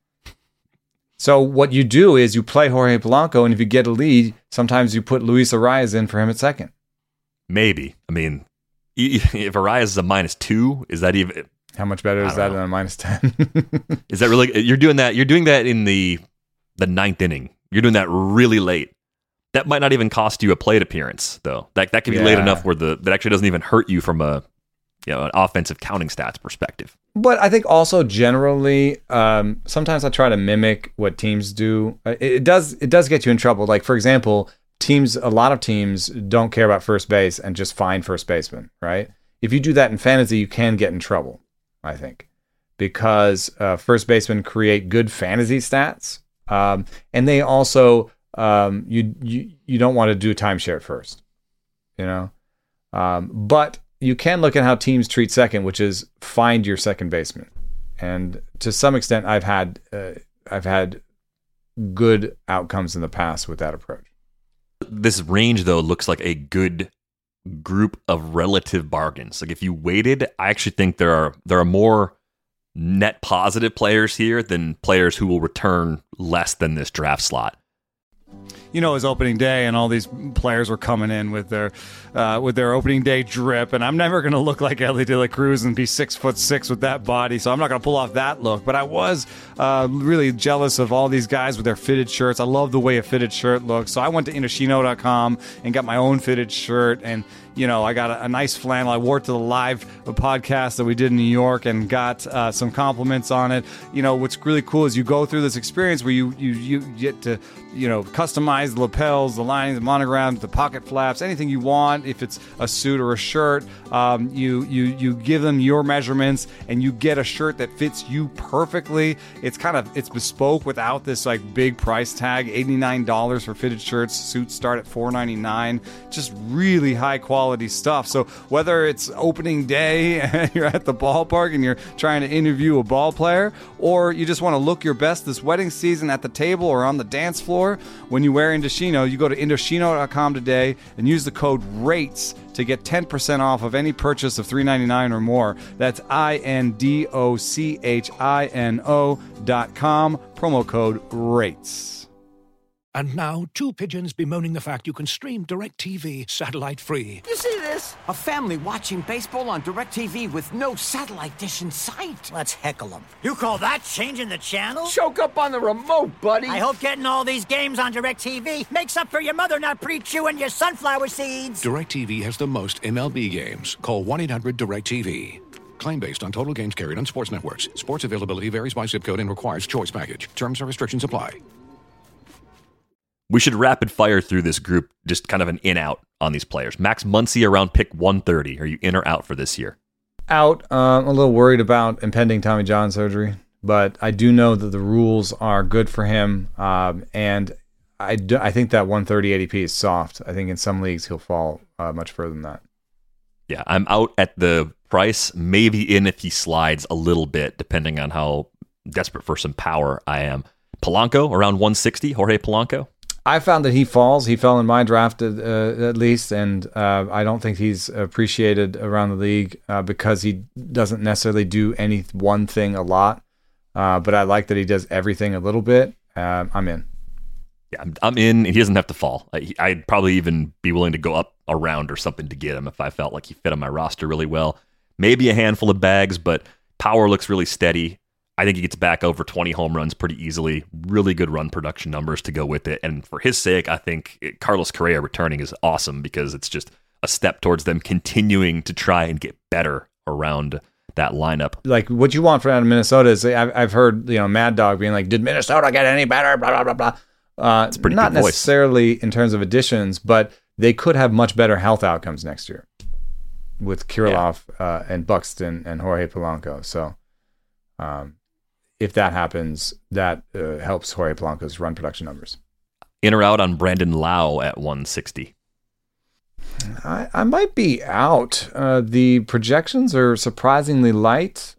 So what you do is you play Jorge Polanco, and if you get a lead, sometimes you put Luis Arias in for him at second. Maybe. I mean, if Arias is a minus two, is that even... How much better is that know. than a minus ten? Is that really... You're doing that You're doing that in the the ninth inning. You're doing that really late. That might not even cost you a plate appearance, though. That that could be yeah. late enough where the that actually doesn't even hurt you from a you know an offensive counting stats perspective. But I think also generally, um, sometimes I try to mimic what teams do. It, it does it does get you in trouble. Like, for example, teams, a lot of teams don't care about first base and just find first baseman, right? If you do that in fantasy, you can get in trouble, I think, because uh, first basemen create good fantasy stats, um, and they also um, you you you don't want to do timeshare first, you know, um, but. You can look at how teams treat second, which is find your second baseman, and to some extent, I've had uh, I've had good outcomes in the past with that approach. This range, though, looks like a good group of relative bargains. Like if you waited, I actually think there are there are more net positive players here than players who will return less than this draft slot. You know, it was opening day, and all these players were coming in with their uh, with their opening day drip, and I'm never going to look like Ellie De La Cruz and be six foot six with that body, so I'm not going to pull off that look. But I was uh, really jealous of all these guys with their fitted shirts. I love the way a fitted shirt looks, so I went to Indochino dot com and got my own fitted shirt, and you know, I got a, a nice flannel. I wore it to the live podcast that we did in New York and got uh, some compliments on it. You know, what's really cool is you go through this experience where you you, you get to, you know, customize the lapels, the linings, the monograms, the pocket flaps, anything you want. If it's a suit or a shirt, um, you you you give them your measurements and you get a shirt that fits you perfectly. It's kind of it's bespoke without this like big price tag. eighty-nine dollars for fitted shirts. Suits start at four ninety-nine. Just really high quality stuff. So whether it's opening day and you're at the ballpark and you're trying to interview a ball player, or you just want to look your best this wedding season at the table or on the dance floor, when you wear Indochino, you go to Indochino dot com today and use the code RATES to get ten percent off of any purchase of three ninety-nine or more. That's I N D O C H I N O dot com, promo code RATES. And now, two pigeons bemoaning the fact you can stream DirecTV satellite-free. You see this? A family watching baseball on DirecTV with no satellite dish in sight. Let's heckle them. You call that changing the channel? Choke up on the remote, buddy. I hope getting all these games on DirecTV makes up for your mother not pre-chewing your sunflower seeds. DirecTV has the most M L B games. Call one eight hundred direct T V. Claim based on total games carried on sports networks. Sports availability varies by zip code and requires choice package. Terms and restrictions apply. We should rapid fire through this group, just kind of an in-out on these players. Max Muncy around pick one thirty. Are you in or out for this year? Out. Uh, I'm a little worried about impending Tommy John surgery, but I do know that the rules are good for him, um, and I, do, I think that one thirty A D P is soft. I think in some leagues he'll fall uh, much further than that. Yeah, I'm out at the price, maybe in if he slides a little bit, depending on how desperate for some power I am. Polanco around one sixty, Jorge Polanco. I found that he falls. He fell in my draft uh, at least, and uh, I don't think he's appreciated around the league uh, because he doesn't necessarily do any one thing a lot. Uh, but I like that he does everything a little bit. Uh, I'm in. Yeah, I'm, I'm in. He doesn't have to fall. I, I'd probably even be willing to go up a round or something to get him if I felt like he fit on my roster really well. Maybe a handful of bags, but power looks really steady. I think he gets back over twenty home runs pretty easily. Really good run production numbers to go with it. And for his sake, I think it, Carlos Correa returning is awesome because it's just a step towards them continuing to try and get better around that lineup. Like what you want from Minnesota is I've, I've heard, you know, Mad Dog being like, did Minnesota get any better? Blah, blah, blah, blah. Uh, it's pretty not good voice. Necessarily in terms of additions, but they could have much better health outcomes next year with Kirilloff yeah. uh, and Buxton and Jorge Polanco. So, um, if that happens, that uh, helps Jorge Polanco's run production numbers. In or out on Brandon Lau at one sixty? I, I might be out. Uh, the projections are surprisingly light.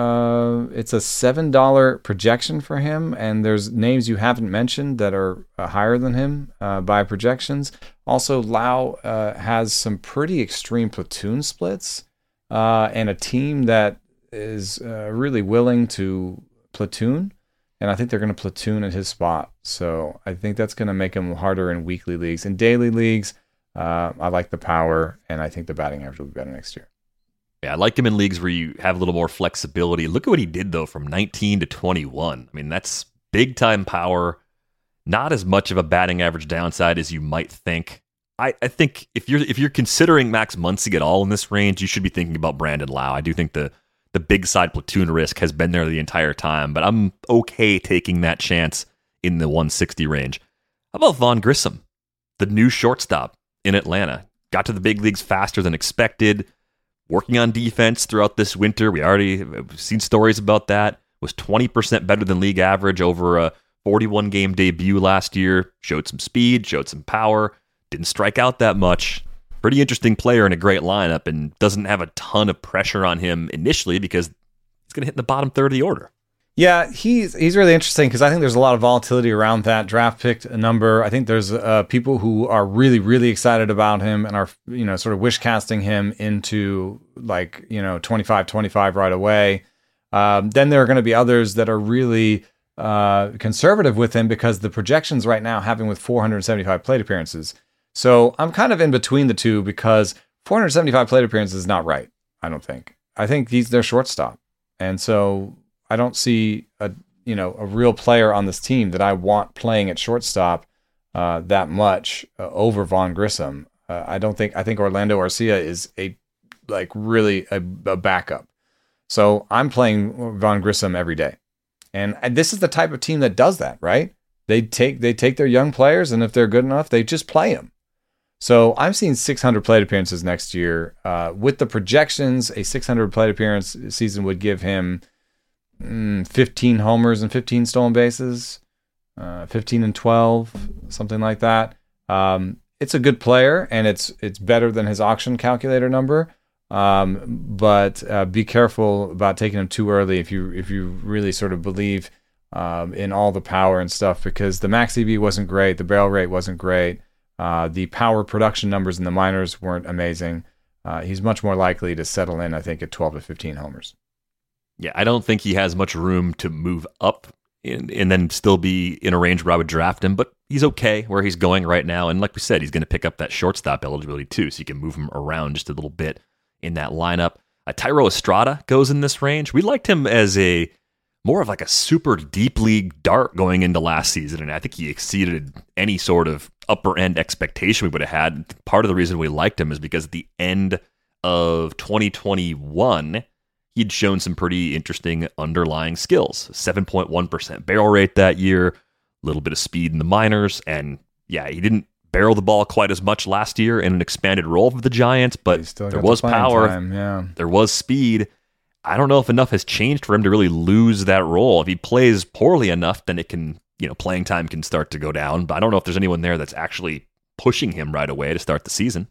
Uh, it's a seven dollar projection for him, and there's names you haven't mentioned that are uh, higher than him uh, by projections. Also, Lau uh, has some pretty extreme platoon splits uh, and a team that is uh, really willing to platoon, and I think they're going to platoon at his spot. So I think that's going to make him harder in weekly leagues. In daily leagues, uh, I like the power, and I think the batting average will be better next year. Yeah, I like him in leagues where you have a little more flexibility. Look at what he did, though, from nineteen to twenty-one. I mean, that's big-time power. Not as much of a batting average downside as you might think. I, I think if you're if you're considering Max Muncy at all in this range, you should be thinking about Brandon Lau. I do think the The big side platoon risk has been there the entire time, but I'm okay taking that chance in the one sixty range. How about Vaughn Grissom, the new shortstop in Atlanta? Got to the big leagues faster than expected, working on defense throughout this winter. We already have seen stories about that. Was twenty percent better than league average over a forty-one game debut last year. Showed some speed, showed some power, didn't strike out that much. Pretty interesting player in a great lineup and doesn't have a ton of pressure on him initially because he's going to hit in the bottom third of the order. Yeah, he's he's really interesting because I think there's a lot of volatility around that draft pick number. I think there's uh, people who are really, really excited about him and are, you know, sort of wish casting him into like, you know, twenty-five twenty-five right away. Um, then there are going to be others that are really uh, conservative with him because the projections right now have him with four hundred seventy-five plate appearances. So I'm kind of in between the two because four hundred seventy-five plate appearances is not right, I don't think. I think he's their shortstop. And so I don't see a you know a real player on this team that I want playing at shortstop uh, that much uh, over Vaughn Grissom. Uh, I don't think I think Orlando Arcia is a like really a, a backup. So I'm playing Vaughn Grissom every day. And, and this is the type of team that does that, right? They take they take their young players, and if they're good enough, they just play them. So I'm seeing six hundred plate appearances next year. Uh, with the projections, a six hundred plate appearance season would give him mm, fifteen homers and fifteen stolen bases, uh, fifteen and twelve, something like that. Um, it's a good player, and it's it's better than his auction calculator number. Um, but uh, be careful about taking him too early if you if you really sort of believe um, in all the power and stuff, because the max E V wasn't great, the barrel rate wasn't great. Uh, the power production numbers in the minors weren't amazing. Uh, he's much more likely to settle in, I think, at twelve to fifteen homers. Yeah, I don't think he has much room to move up and, and then still be in a range where I would draft him. But he's okay where he's going right now. And like we said, he's going to pick up that shortstop eligibility too, so you can move him around just a little bit in that lineup. Uh, Thairo Estrada goes in this range. We liked him as a more of like a super deep league dart going into last season, and I think he exceeded any sort of upper end expectation we would have had. Part of the reason we liked him is because at the end of twenty twenty-one, he'd shown some pretty interesting underlying skills. seven point one percent barrel rate that year, a little bit of speed in the minors, and yeah, he didn't barrel the ball quite as much last year in an expanded role for the Giants, but there was the power, time, yeah. there was speed. I don't know if enough has changed for him to really lose that role. If he plays poorly enough, then it can, you know, playing time can start to go down. But I don't know if there's anyone there that's actually pushing him right away to start the season.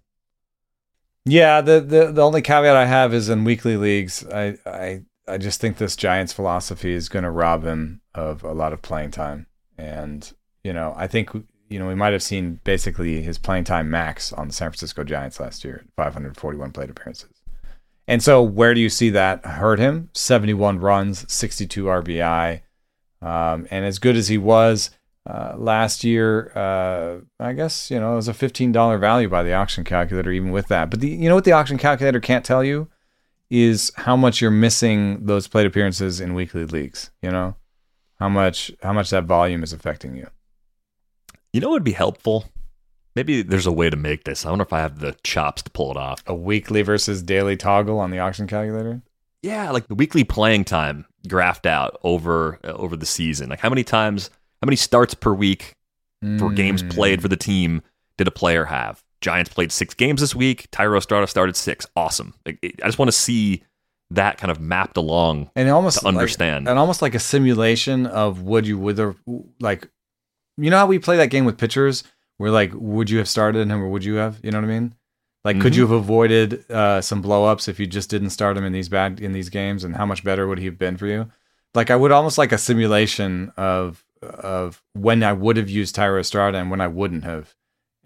Yeah, the the, the only caveat I have is in weekly leagues, I I, I just think this Giants philosophy is going to rob him of a lot of playing time. And, you know, I think, you know, we might have seen basically his playing time max on the San Francisco Giants last year, five hundred forty-one plate appearances. And so where do you see that hurt him? seventy-one runs, sixty-two R B I. Um, and as good as he was uh, last year, uh, I guess, you know, it was a fifteen dollars value by the auction calculator, even with that. But the, you know what the auction calculator can't tell you is how much you're missing those plate appearances in weekly leagues, you know? How much how much that volume is affecting you. You know what would be helpful? Maybe there's a way to make this. I wonder if I have the chops to pull it off. A weekly versus daily toggle on the auction calculator? Yeah, like the weekly playing time graphed out over uh, over the season. Like how many times, how many starts per week for Mm. games played for the team did a player have? Giants played six games this week. Thairo Estrada started six. Awesome. Like, it, I just want to see that kind of mapped along And almost to understand. Like, and almost like a simulation of would you would have, like, you know how we play that game with pitchers? Where like, would you have started him or would you have? You know what I mean? Like, could Mhm. you have avoided uh, some blow-ups if you just didn't start him in these bad in these games? And how much better would he have been for you? Like, I would almost like a simulation of of when I would have used Thairo Estrada and when I wouldn't have,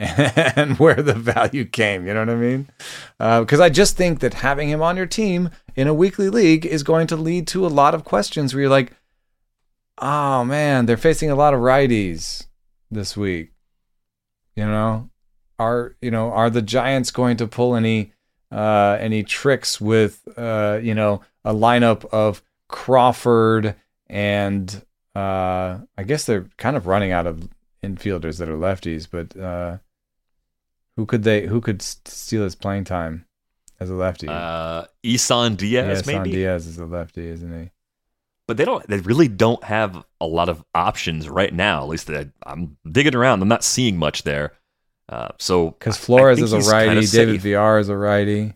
and where the value came. You know what I mean? Because uh, I just think that having him on your team in a weekly league is going to lead to a lot of questions where you're like, oh man, they're facing a lot of righties this week. You know, are you know are the Giants going to pull any uh, any tricks with uh, you know a lineup of Crawford and uh, I guess they're kind of running out of infielders that are lefties, but uh, who could they who could steal his playing time as a lefty? Uh, Isan Diaz, yeah, maybe. Isan Diaz is a lefty, isn't he? But they don't. They really don't have a lot of options right now. At least I, I'm digging around. I'm not seeing much there. Uh, so Because Flores I think is a he's righty, kinda David safe. Villar is a righty.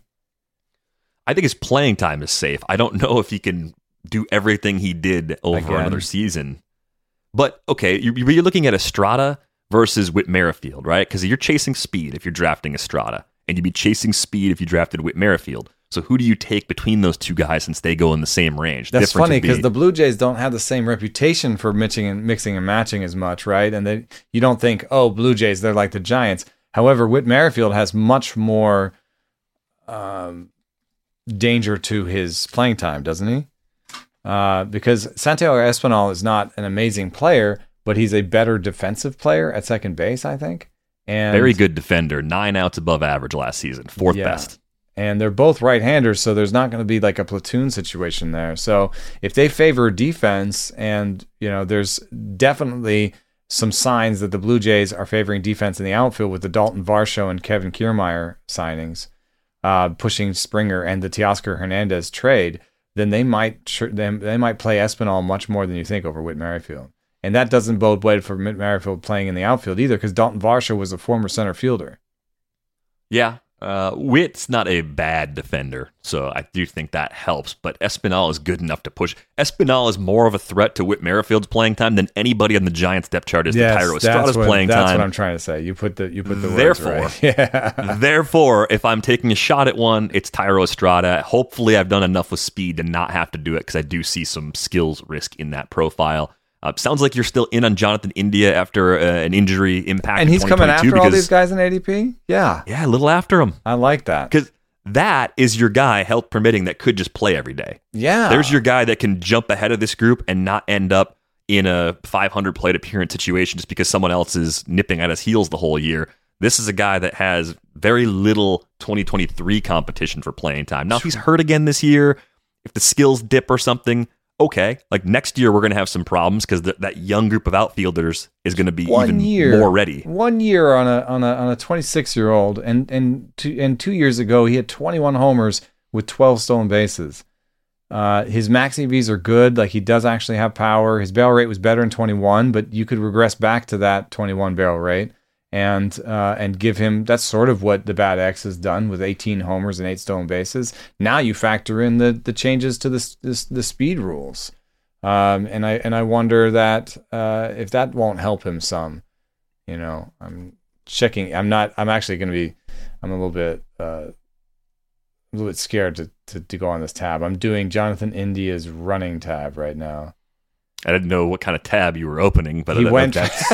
I think his playing time is safe. I don't know if he can do everything he did over Again. another season. But okay, you're, you're looking at Estrada versus Whit Merrifield, right? Because you're chasing speed if you're drafting Estrada, and you'd be chasing speed if you drafted Whit Merrifield. So who do you take between those two guys since they go in the same range? That's Difference funny would be- because the Blue Jays don't have the same reputation for mixing and mixing and matching as much, right? And they, you don't think, oh, Blue Jays, they're like the Giants. However, Whit Merrifield has much more um, danger to his playing time, doesn't he? Uh, because Santiago Espinal is not an amazing player, but he's a better defensive player at second base, I think. And very good defender, nine outs above average last season, fourth Yeah. best. And they're both right-handers, so there's not going to be like a platoon situation there. So if they favor defense, and you know, there's definitely some signs that the Blue Jays are favoring defense in the outfield with the Dalton Varsho and Kevin Kiermaier signings, uh, pushing Springer and the Teoscar Hernandez trade, then they might tr- they, they might play Espinal much more than you think over Whit Merrifield. And that doesn't bode well for Whit Merrifield playing in the outfield either, because Dalton Varsho was a former center fielder. Yeah. Uh, Witt's not a bad defender, so I do think that helps, but Espinal is good enough to push. Espinal is more of a threat to Whit Merrifield's playing time than anybody on the Giants depth chart is Yes, to Thairo that's Estrada's what, playing that's time. what I'm trying to say. You put the you put the Therefore, words right. Yeah. Therefore, if I'm taking a shot at one, it's Thairo Estrada. Hopefully, I've done enough with speed to not have to do it because I do see some skills risk in that profile. Uh, sounds like you're still in on Jonathan India after uh, an injury impact. And he's coming after because, all these guys in A D P? Yeah. Yeah, a little after him. I like that. Because that is your guy, health permitting, that could just play every day. Yeah. There's your guy that can jump ahead of this group and not end up in a five hundred plate appearance situation just because someone else is nipping at his heels the whole year. This is a guy that has very little twenty twenty-three competition for playing time. Now, if he's hurt again this year, if the skills dip or something, okay. Like next year, we're going to have some problems because th- that young group of outfielders is going to be one even year, more ready. One year on a on a on a twenty-six year old, and and two and two years ago he had twenty-one homers with twelve stolen bases. Uh, his max E Vs are good. Like he does actually have power. His barrel rate was better in twenty-one, but you could regress back to that twenty-one barrel rate and uh, and give him. That's sort of what the Bat X has done with eighteen homers and eight stolen bases. Now you factor in the the changes to the the, the speed rules, um, and I and I wonder that uh, if that won't help him some. You know, I'm checking. I'm not. I'm actually going to be. I'm a little bit. Uh, a little bit scared to, to, to go on this tab. I'm doing Jonathan India's running tab right now. I didn't know what kind of tab you were opening, but he I, went. that's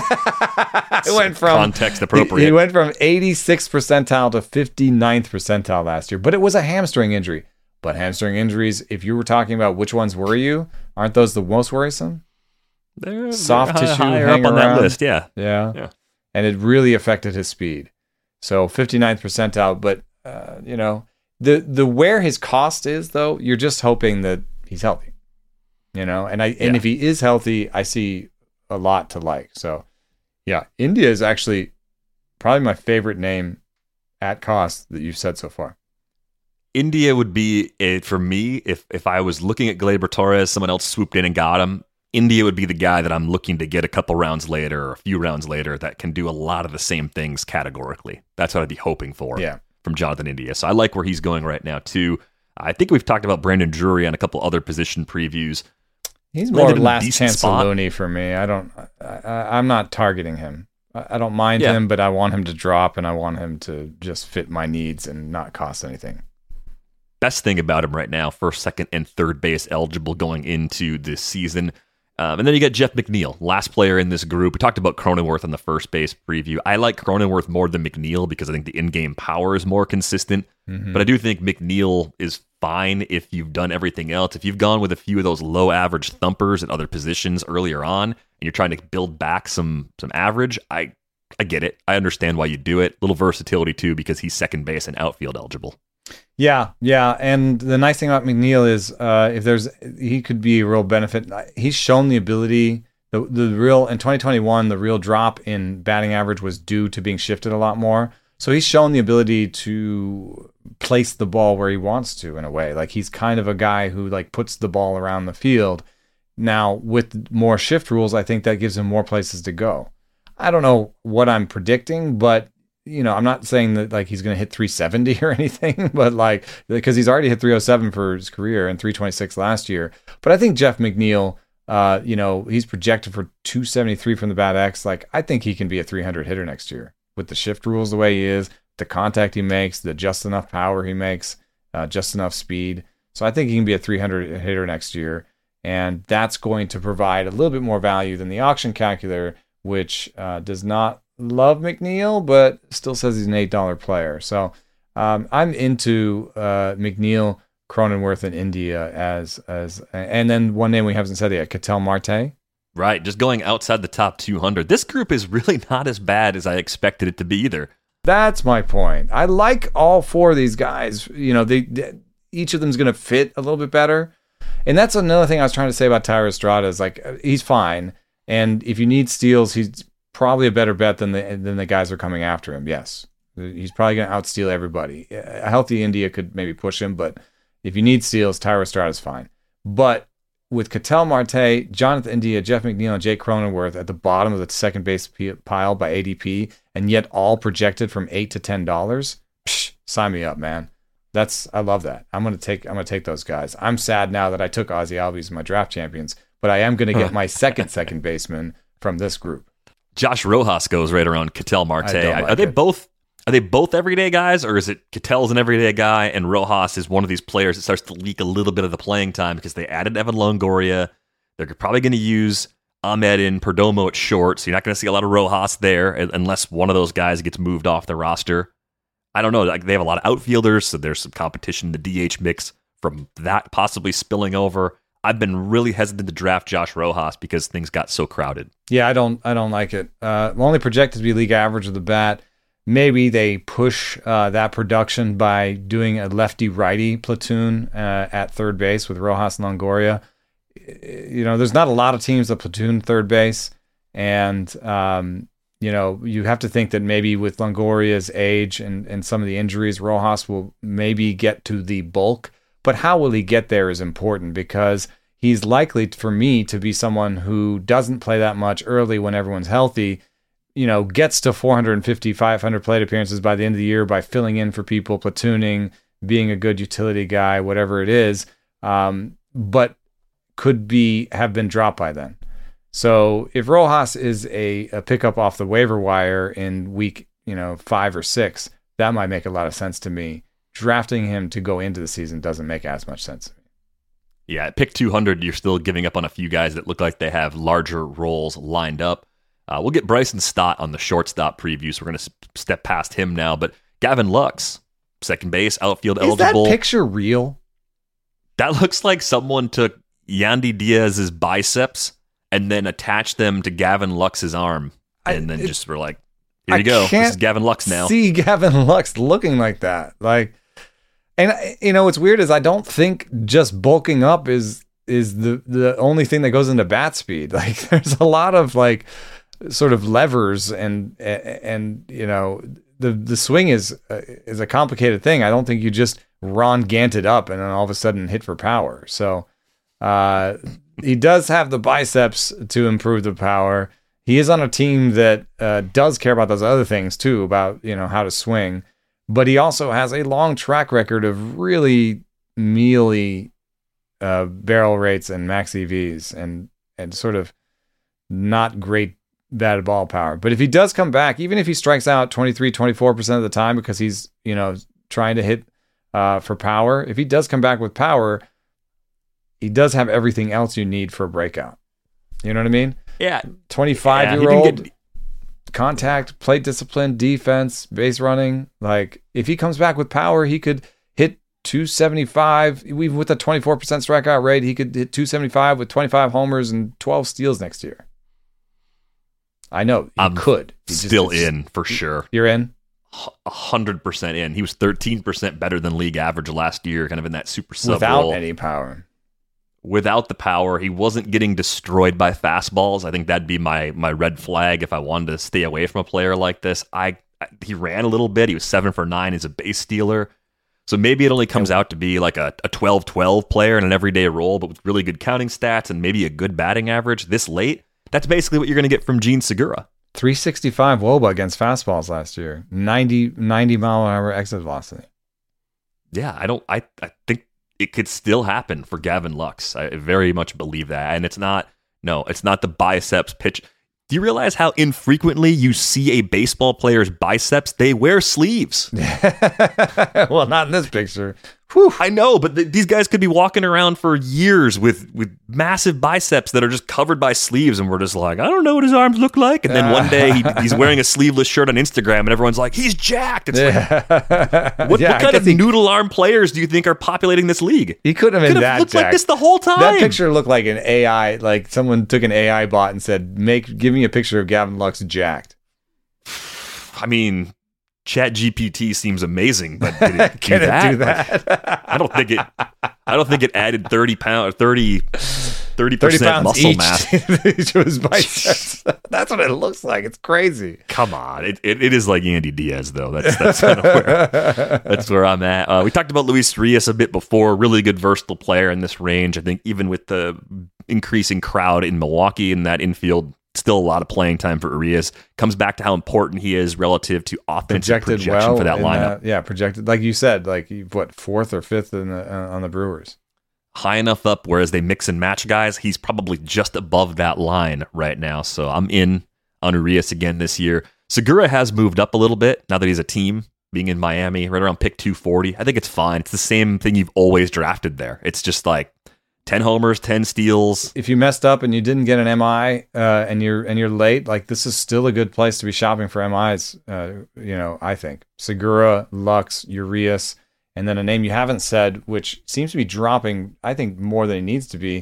it went from context appropriate. He, he went from eighty-sixth percentile to fifty-ninth percentile last year, but it was a hamstring injury. But hamstring injuries, if you were talking about which ones were you, aren't those the most worrisome? They're, Soft they're tissue higher hang up on around. that list. Yeah, yeah, yeah. And it really affected his speed. So fifty-ninth percentile, but uh, you know. The the where his cost is though, you're just hoping that he's healthy, you know. And I and yeah. if he is healthy, I see a lot to like. So, yeah, India is actually probably my favorite name at cost that you've said so far. India would be it for me if if I was looking at Gleyber Torres, someone else swooped in and got him. India would be the guy that I'm looking to get a couple rounds later or a few rounds later that can do a lot of the same things categorically. That's what I'd be hoping for. Yeah. From Jonathan India. So I like where he's going right now, too. I think we've talked about Brandon Drury on a couple other position previews. He's more Landed in a last decent chance spot. Looney for me. I don't. I, I'm not targeting him. I, I don't mind Yeah. him, but I want him to drop, and I want him to just fit my needs and not cost anything. Best thing about him right now, first, second, and third base eligible going into this season. Um, and then you got Jeff McNeil, last player in this group. We talked about Cronenworth on the first base preview. I like Cronenworth more than McNeil because I think the in-game power is more consistent. Mm-hmm. But I do think McNeil is fine if you've done everything else. If you've gone with a few of those low-average thumpers at other positions earlier on, and you're trying to build back some some average, I I get it. I understand why you do it. Little versatility, too, because he's second base and outfield eligible. Yeah, yeah, and the nice thing about McNeil is uh, if there's he could be a real benefit. He's shown the ability. The the real in twenty twenty-one, the real drop in batting average was due to being shifted a lot more. So he's shown the ability to place the ball where he wants to in a way. Like he's kind of a guy who like puts the ball around the field. Now with more shift rules, I think that gives him more places to go. I don't know what I'm predicting, but. You know, I'm not saying that like he's going to hit three seventy or anything, but like because he's already hit three oh seven for his career and three twenty-six last year. But I think Jeff McNeil, uh, you know, he's projected for two seventy-three from the Bat X. Like I think he can be a three hundred hitter next year with the shift rules the way he is, the contact he makes, the just enough power he makes, uh, just enough speed. So I think he can be a three hundred hitter next year, and that's going to provide a little bit more value than the auction calculator, which uh, does not. Love McNeil, but still says he's an eight dollar player. So um, I'm into uh, McNeil, Cronenworth, and India as as, and then one name we haven't said yet, Ketel Marte. Right, just going outside the top two hundred. This group is really not as bad as I expected it to be either. That's my point. I like all four of these guys. You know, they, they each of them is going to fit a little bit better, and that's another thing I was trying to say about Thairo Estrada is like he's fine, and if you need steals, he's probably a better bet than the than the guys are coming after him. Yes, he's probably going to outsteal everybody. A healthy India could maybe push him, but if you need steals, Thairo Estrada is fine. But with Ketel Marte, Jonathan India, Jeff McNeil, and Jake Cronenworth at the bottom of the second base pile by A D P, and yet all projected from eight to ten dollars, sign me up, man. That's I love that. I'm gonna take I'm gonna take those guys. I'm sad now that I took Ozzy Albies as my draft champions, but I am gonna get my second second baseman from this group. Josh Rojas goes right around Ketel Marte. Like are they it. both are they both everyday guys, or is it Ketel's an everyday guy and Rojas is one of these players that starts to leak a little bit of the playing time because they added Evan Longoria? They're probably going to use Ahmed and Perdomo at short, so you're not going to see a lot of Rojas there unless one of those guys gets moved off the roster. I don't know. Like they have a lot of outfielders, so there's some competition in the D H mix from that possibly spilling over. I I've been really hesitant to draft Josh Rojas because things got so crowded. Yeah, I don't I don't like it. Uh, only projected to be league average with the bat. Maybe they push uh, that production by doing a lefty-righty platoon uh, at third base with Rojas and Longoria. You know, there's not a lot of teams that platoon third base, and um, you know, you have to think that maybe with Longoria's age and, and some of the injuries, Rojas will maybe get to the bulk. But how will he get there is important, because he's likely for me to be someone who doesn't play that much early when everyone's healthy, you know, gets to four fifty, five hundred plate appearances by the end of the year by filling in for people, platooning, being a good utility guy, whatever it is, um, but could be have been dropped by then. So if Rojas is a, a pickup off the waiver wire in week, you know, five or six, that might make a lot of sense to me. Drafting him to go into the season doesn't make as much sense to me. Yeah, at pick two hundred, you're still giving up on a few guys that look like they have larger roles lined up. Uh, we'll get Bryson Stott on the shortstop preview, so we're going to step past him now. But Gavin Lux, second base, outfield Is eligible. Is that picture real? That looks like someone took Yandy Diaz's biceps and then attached them to Gavin Lux's arm, and I, then it, just were like, here I you go. This is Gavin Lux now. See Gavin Lux looking like that. Like, and you know, what's weird is I don't think just bulking up is is the the only thing that goes into bat speed. Like, there's a lot of like sort of levers, and and you know, the the swing is uh, is a complicated thing. I don't think you just Ron Gant it up and then all of a sudden hit for power. So uh, he does have the biceps to improve the power. He is on a team that uh, does care about those other things too, about, you know, how to swing. But he also has a long track record of really mealy uh, barrel rates and max E Vs, and and sort of not great batted ball power. But if he does come back, even if he strikes out twenty-three, twenty-four percent of the time because he's, you know, trying to hit uh, for power, if he does come back with power, he does have everything else you need for a breakout. You know what I mean? Yeah. twenty-five-year-old, yeah, contact, plate discipline, defense, base running. Like, if he comes back with power, he could hit two seventy-five. Even with a twenty-four percent strikeout rate, he could hit two seventy-five with twenty-five homers and twelve steals next year. I know he I'm could. He still just, in for sure. You're in? one hundred percent in. He was thirteen percent better than league average last year, kind of in that super sub Without role. any power. Without the power, he wasn't getting destroyed by fastballs. I think that'd be my my red flag if I wanted to stay away from a player like this. I, I he ran a little bit. He was seven for nine as a base stealer. So maybe it only comes out to be like a, a twelve twelve player in an everyday role, but with really good counting stats and maybe a good batting average this late. That's basically what you're going to get from Gene Segura. three sixty-five W O B A against fastballs last year. ninety, ninety mile an hour exit velocity. Yeah, I don't. I, I think it could still happen for Gavin Lux. I very much believe that. And it's not, no, it's not the biceps pitch. Do you realize how infrequently you see a baseball player's biceps? They wear sleeves. Well, not in this picture. Whew. I know, but th- these guys could be walking around for years with, with massive biceps that are just covered by sleeves, and we're just like, I don't know what his arms look like. And then one day he, he's wearing a sleeveless shirt on Instagram, and everyone's like, he's jacked. It's yeah. like, what, yeah, what kind of he, noodle arm players do you think are populating this league? He couldn't have been could that have looked jacked. like this the whole time. That picture looked like an A I, like someone took an A I bot and said, "Make, give me a picture of Gavin Lux jacked." I mean, Chat G P T seems amazing, but did it do Can that? it do that? Like, I don't think it. I don't think it added thirty pound, thirty, thirty thirty percent pounds muscle each mass. to his biceps. That's what it looks like. It's crazy. Come on, it, it it is like Yandy Diaz though. That's that's kind of where that's where I'm at. Uh, we talked about Luis Rios a bit before. Really good, versatile player in this range. I think even with the increasing crowd in Milwaukee in that infield, still a lot of playing time for Urias. Comes back to how important he is relative to offensive Projected projection well for that in lineup. That, yeah, projected like you said, like what fourth or fifth in the, uh, on the Brewers. High enough up, whereas they mix and match guys. He's probably just above that line right now. So I'm in on Urias again this year. Segura has moved up a little bit now that he's a team, being in Miami, right around pick two forty. I think it's fine. It's the same thing you've always drafted there. It's just like ten homers, ten steals. If you messed up and you didn't get an M I uh, and you're and you're late, like this is still a good place to be shopping for M Is. Uh, you know, I think Segura, Lux, Urias, and then a name you haven't said, which seems to be dropping. I think more than he needs to be.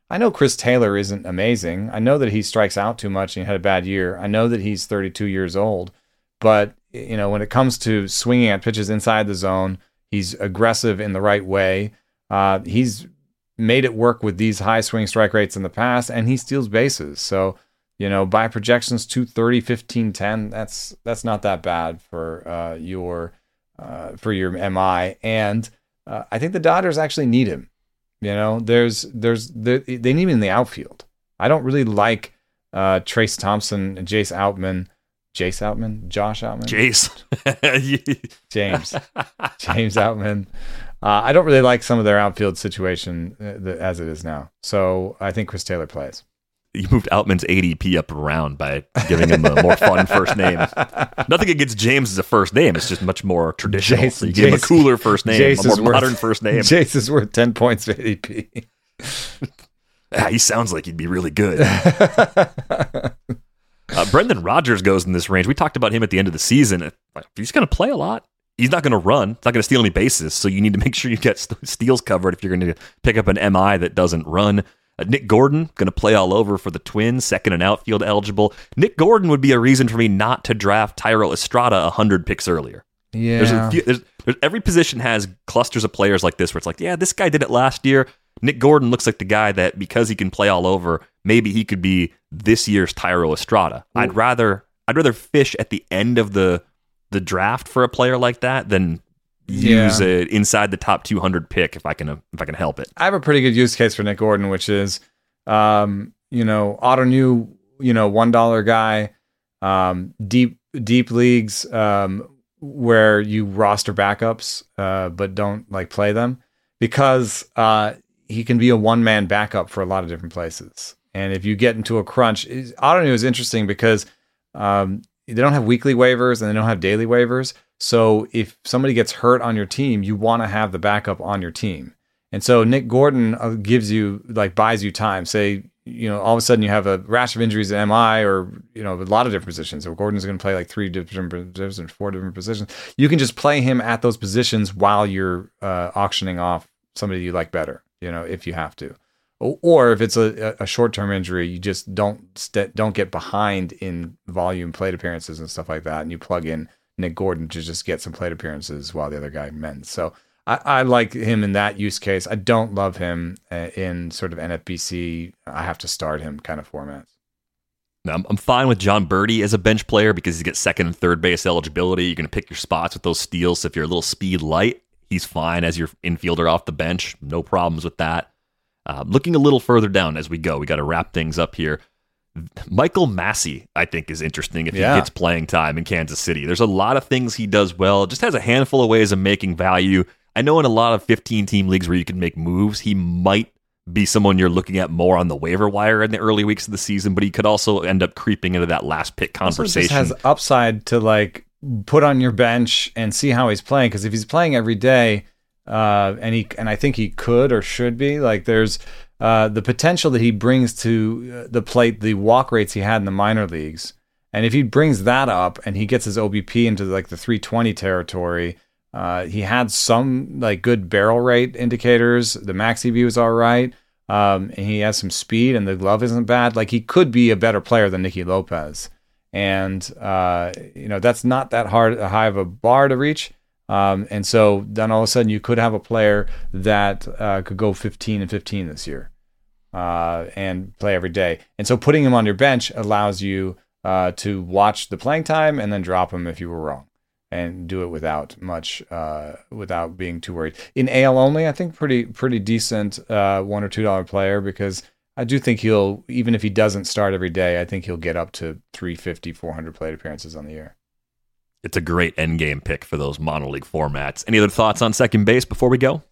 I know Chris Taylor isn't amazing. I know that he strikes out too much and he had a bad year. I know that he's thirty-two years old. But, you know, when it comes to swinging at pitches inside the zone, he's aggressive in the right way. Uh, he's made it work with these high swing strike rates in the past, and he steals bases. So, you know, by projections, two thirty, fifteen ten, that's that's not that bad for uh, your uh, for your M I. And uh, I think the Dodgers actually need him. You know, there's there's they need him in the outfield. I don't really like uh, Trace Thompson and Jace Outman. Jace Outman? Josh Outman? Jace. James. James Outman. Uh, I don't really like some of their outfield situation uh, as it is now. So I think Chris Taylor plays. You moved Outman's A D P up around by giving him a more fun first name. Nothing against James as a first name. It's just much more traditional. Jace, so you give him a cooler first name, Jace a more worth, modern first name. Jace is worth ten points for A D P. Yeah, he sounds like he'd be really good. Uh, Brendan Rodgers goes in this range. We talked about him at the end of the season. He's going to play a lot. He's not going to run. He's not going to steal any bases. So you need to make sure you get st- steals covered if you're going to pick up an M I that doesn't run. Uh, Nick Gordon, going to play all over for the Twins, second and outfield eligible. Nick Gordon would be a reason for me not to draft Thairo Estrada one hundred picks earlier. Yeah. There's a few, there's, there's, every position has clusters of players like this where it's like, yeah, this guy did it last year. Nick Gordon looks like the guy that, because he can play all over, maybe he could be this year's Thairo Estrada. Ooh. I'd rather I'd rather fish at the end of the the draft for a player like that than use yeah. it inside the top two hundred pick if I can if I can help it. I have a pretty good use case for Nick Gordon, which is, um, you know, auto new, you know, one dollar guy, um, deep deep leagues um, where you roster backups uh, but don't like play them because. Uh, he can be a one-man backup for a lot of different places. And if you get into a crunch, Auto-New is interesting because um, they don't have weekly waivers and they don't have daily waivers. So if somebody gets hurt on your team, you want to have the backup on your team. And so Nick Gordon gives you, like, buys you time. Say, you know, all of a sudden you have a rash of injuries at M I or, you know, a lot of different positions. So Gordon's going to play like three different positions, four different positions. You can just play him at those positions while you're uh, auctioning off somebody you like better. You know, if you have to, or if it's a, a short-term injury, you just don't st- don't get behind in volume plate appearances and stuff like that, and you plug in Nick Gordon to just get some plate appearances while the other guy mends. So I, I like him in that use case. I don't love him uh, in sort of N F B C. I have to start him kind of formats. Now, I'm, I'm fine with John Birdie as a bench player because he's got second and third base eligibility. You're going to pick your spots with those steals. So if you're a little speed light, he's fine as your infielder off the bench. No problems with that. Uh, looking a little further down as we go, we got to wrap things up here. Michael Massey, I think, is interesting if yeah. he gets playing time in Kansas City. There's a lot of things he does well. Just has a handful of ways of making value. I know in a lot of fifteen-team leagues where you can make moves, he might be someone you're looking at more on the waiver wire in the early weeks of the season, but he could also end up creeping into that last pick conversation. Also just has upside to, like, put on your bench and see how he's playing, because if he's playing every day, uh, and he and I think he could or should be, like, there's uh, the potential that he brings to the plate, the walk rates he had in the minor leagues, and if he brings that up and he gets his O B P into like the three twenty territory, uh, he had some like good barrel rate indicators. The max E V was all right, um, and he has some speed, and the glove isn't bad. Like, he could be a better player than Nicky Lopez. And, uh, you know, that's not that hard, high of a bar to reach. Um, and so then all of a sudden you could have a player that uh, could go fifteen and fifteen this year uh, and play every day. And so putting him on your bench allows you uh, to watch the playing time and then drop him if you were wrong and do it without much, uh, without being too worried. In A L only, I think pretty, pretty decent uh, one or two dollar player, because I do think he'll, even if he doesn't start every day, I think he'll get up to three fifty, four hundred plate appearances on the year. It's a great endgame pick for those mono league formats. Any other thoughts on second base before we go?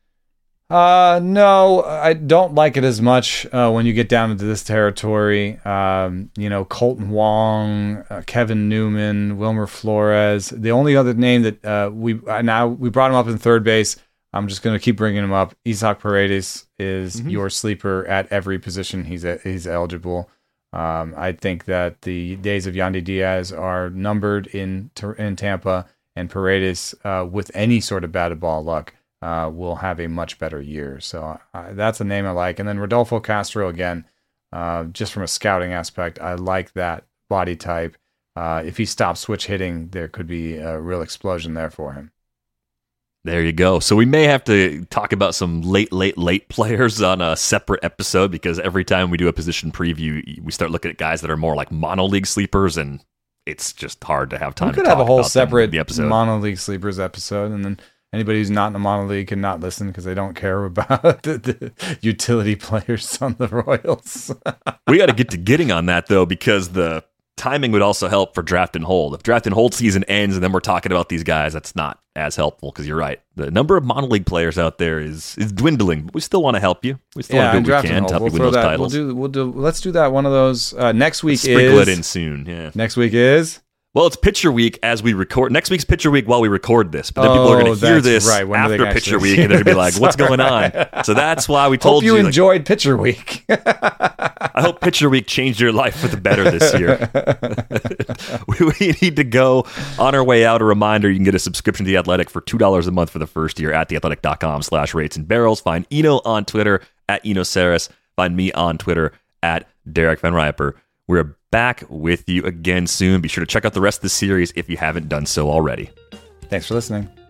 Uh, no, I don't like it as much uh, when you get down into this territory. Um, you know, Colton Wong, uh, Kevin Newman, Wilmer Flores. The only other name that uh, we uh, now we brought him up in third base. I'm just going to keep bringing him up. Isaac Paredes is mm-hmm. your sleeper at every position he's a, he's eligible. Um, I think that the days of Yandy Diaz are numbered in in Tampa, and Paredes, uh, with any sort of batted ball luck, uh, will have a much better year. So uh, that's a name I like. And then Rodolfo Castro, again, uh, just from a scouting aspect, I like that body type. Uh, if he stops switch hitting, there could be a real explosion there for him. There you go. So we may have to talk about some late, late, late players on a separate episode, because every time we do a position preview, we start looking at guys that are more like mono league sleepers, and it's just hard to have time. We could to have talk a whole about them in separate the episode. mono league sleepers episode, and then anybody who's not in a mono league can not listen because they don't care about the, the utility players on the Royals. We got to get to getting on that though, because the timing would also help for draft and hold. If draft and hold season ends and then we're talking about these guys, that's not as helpful, because you're right. The number of mono league players out there is is dwindling, but we still want to help you. We still yeah, want to do and what we draft can and to hold. help We'll you win throw those that. titles. We'll do. We'll do. Let's do that. One of those uh, next week. Sprinkle is, it in soon. Yeah. Next week is. Well, it's pitcher week as we record. Next week's pitcher week while we record this. But then people are Oh, going to hear that's this right. When do they after actually pitcher week, hear and they're going to be like, this? what's going on? Alright. So that's why we told Hope you you. enjoyed like, pitcher week. I hope pitcher week changed your life for the better this year. we, we need to go. On our way out, a reminder, you can get a subscription to The Athletic for two dollars a month for the first year at theathletic.com slash rates and barrels. Find Eno on Twitter at Eno Saris. Find me on Twitter at Derek Van Riper. We're back with you again soon. Be sure to check out the rest of the series if you haven't done so already. Thanks for listening.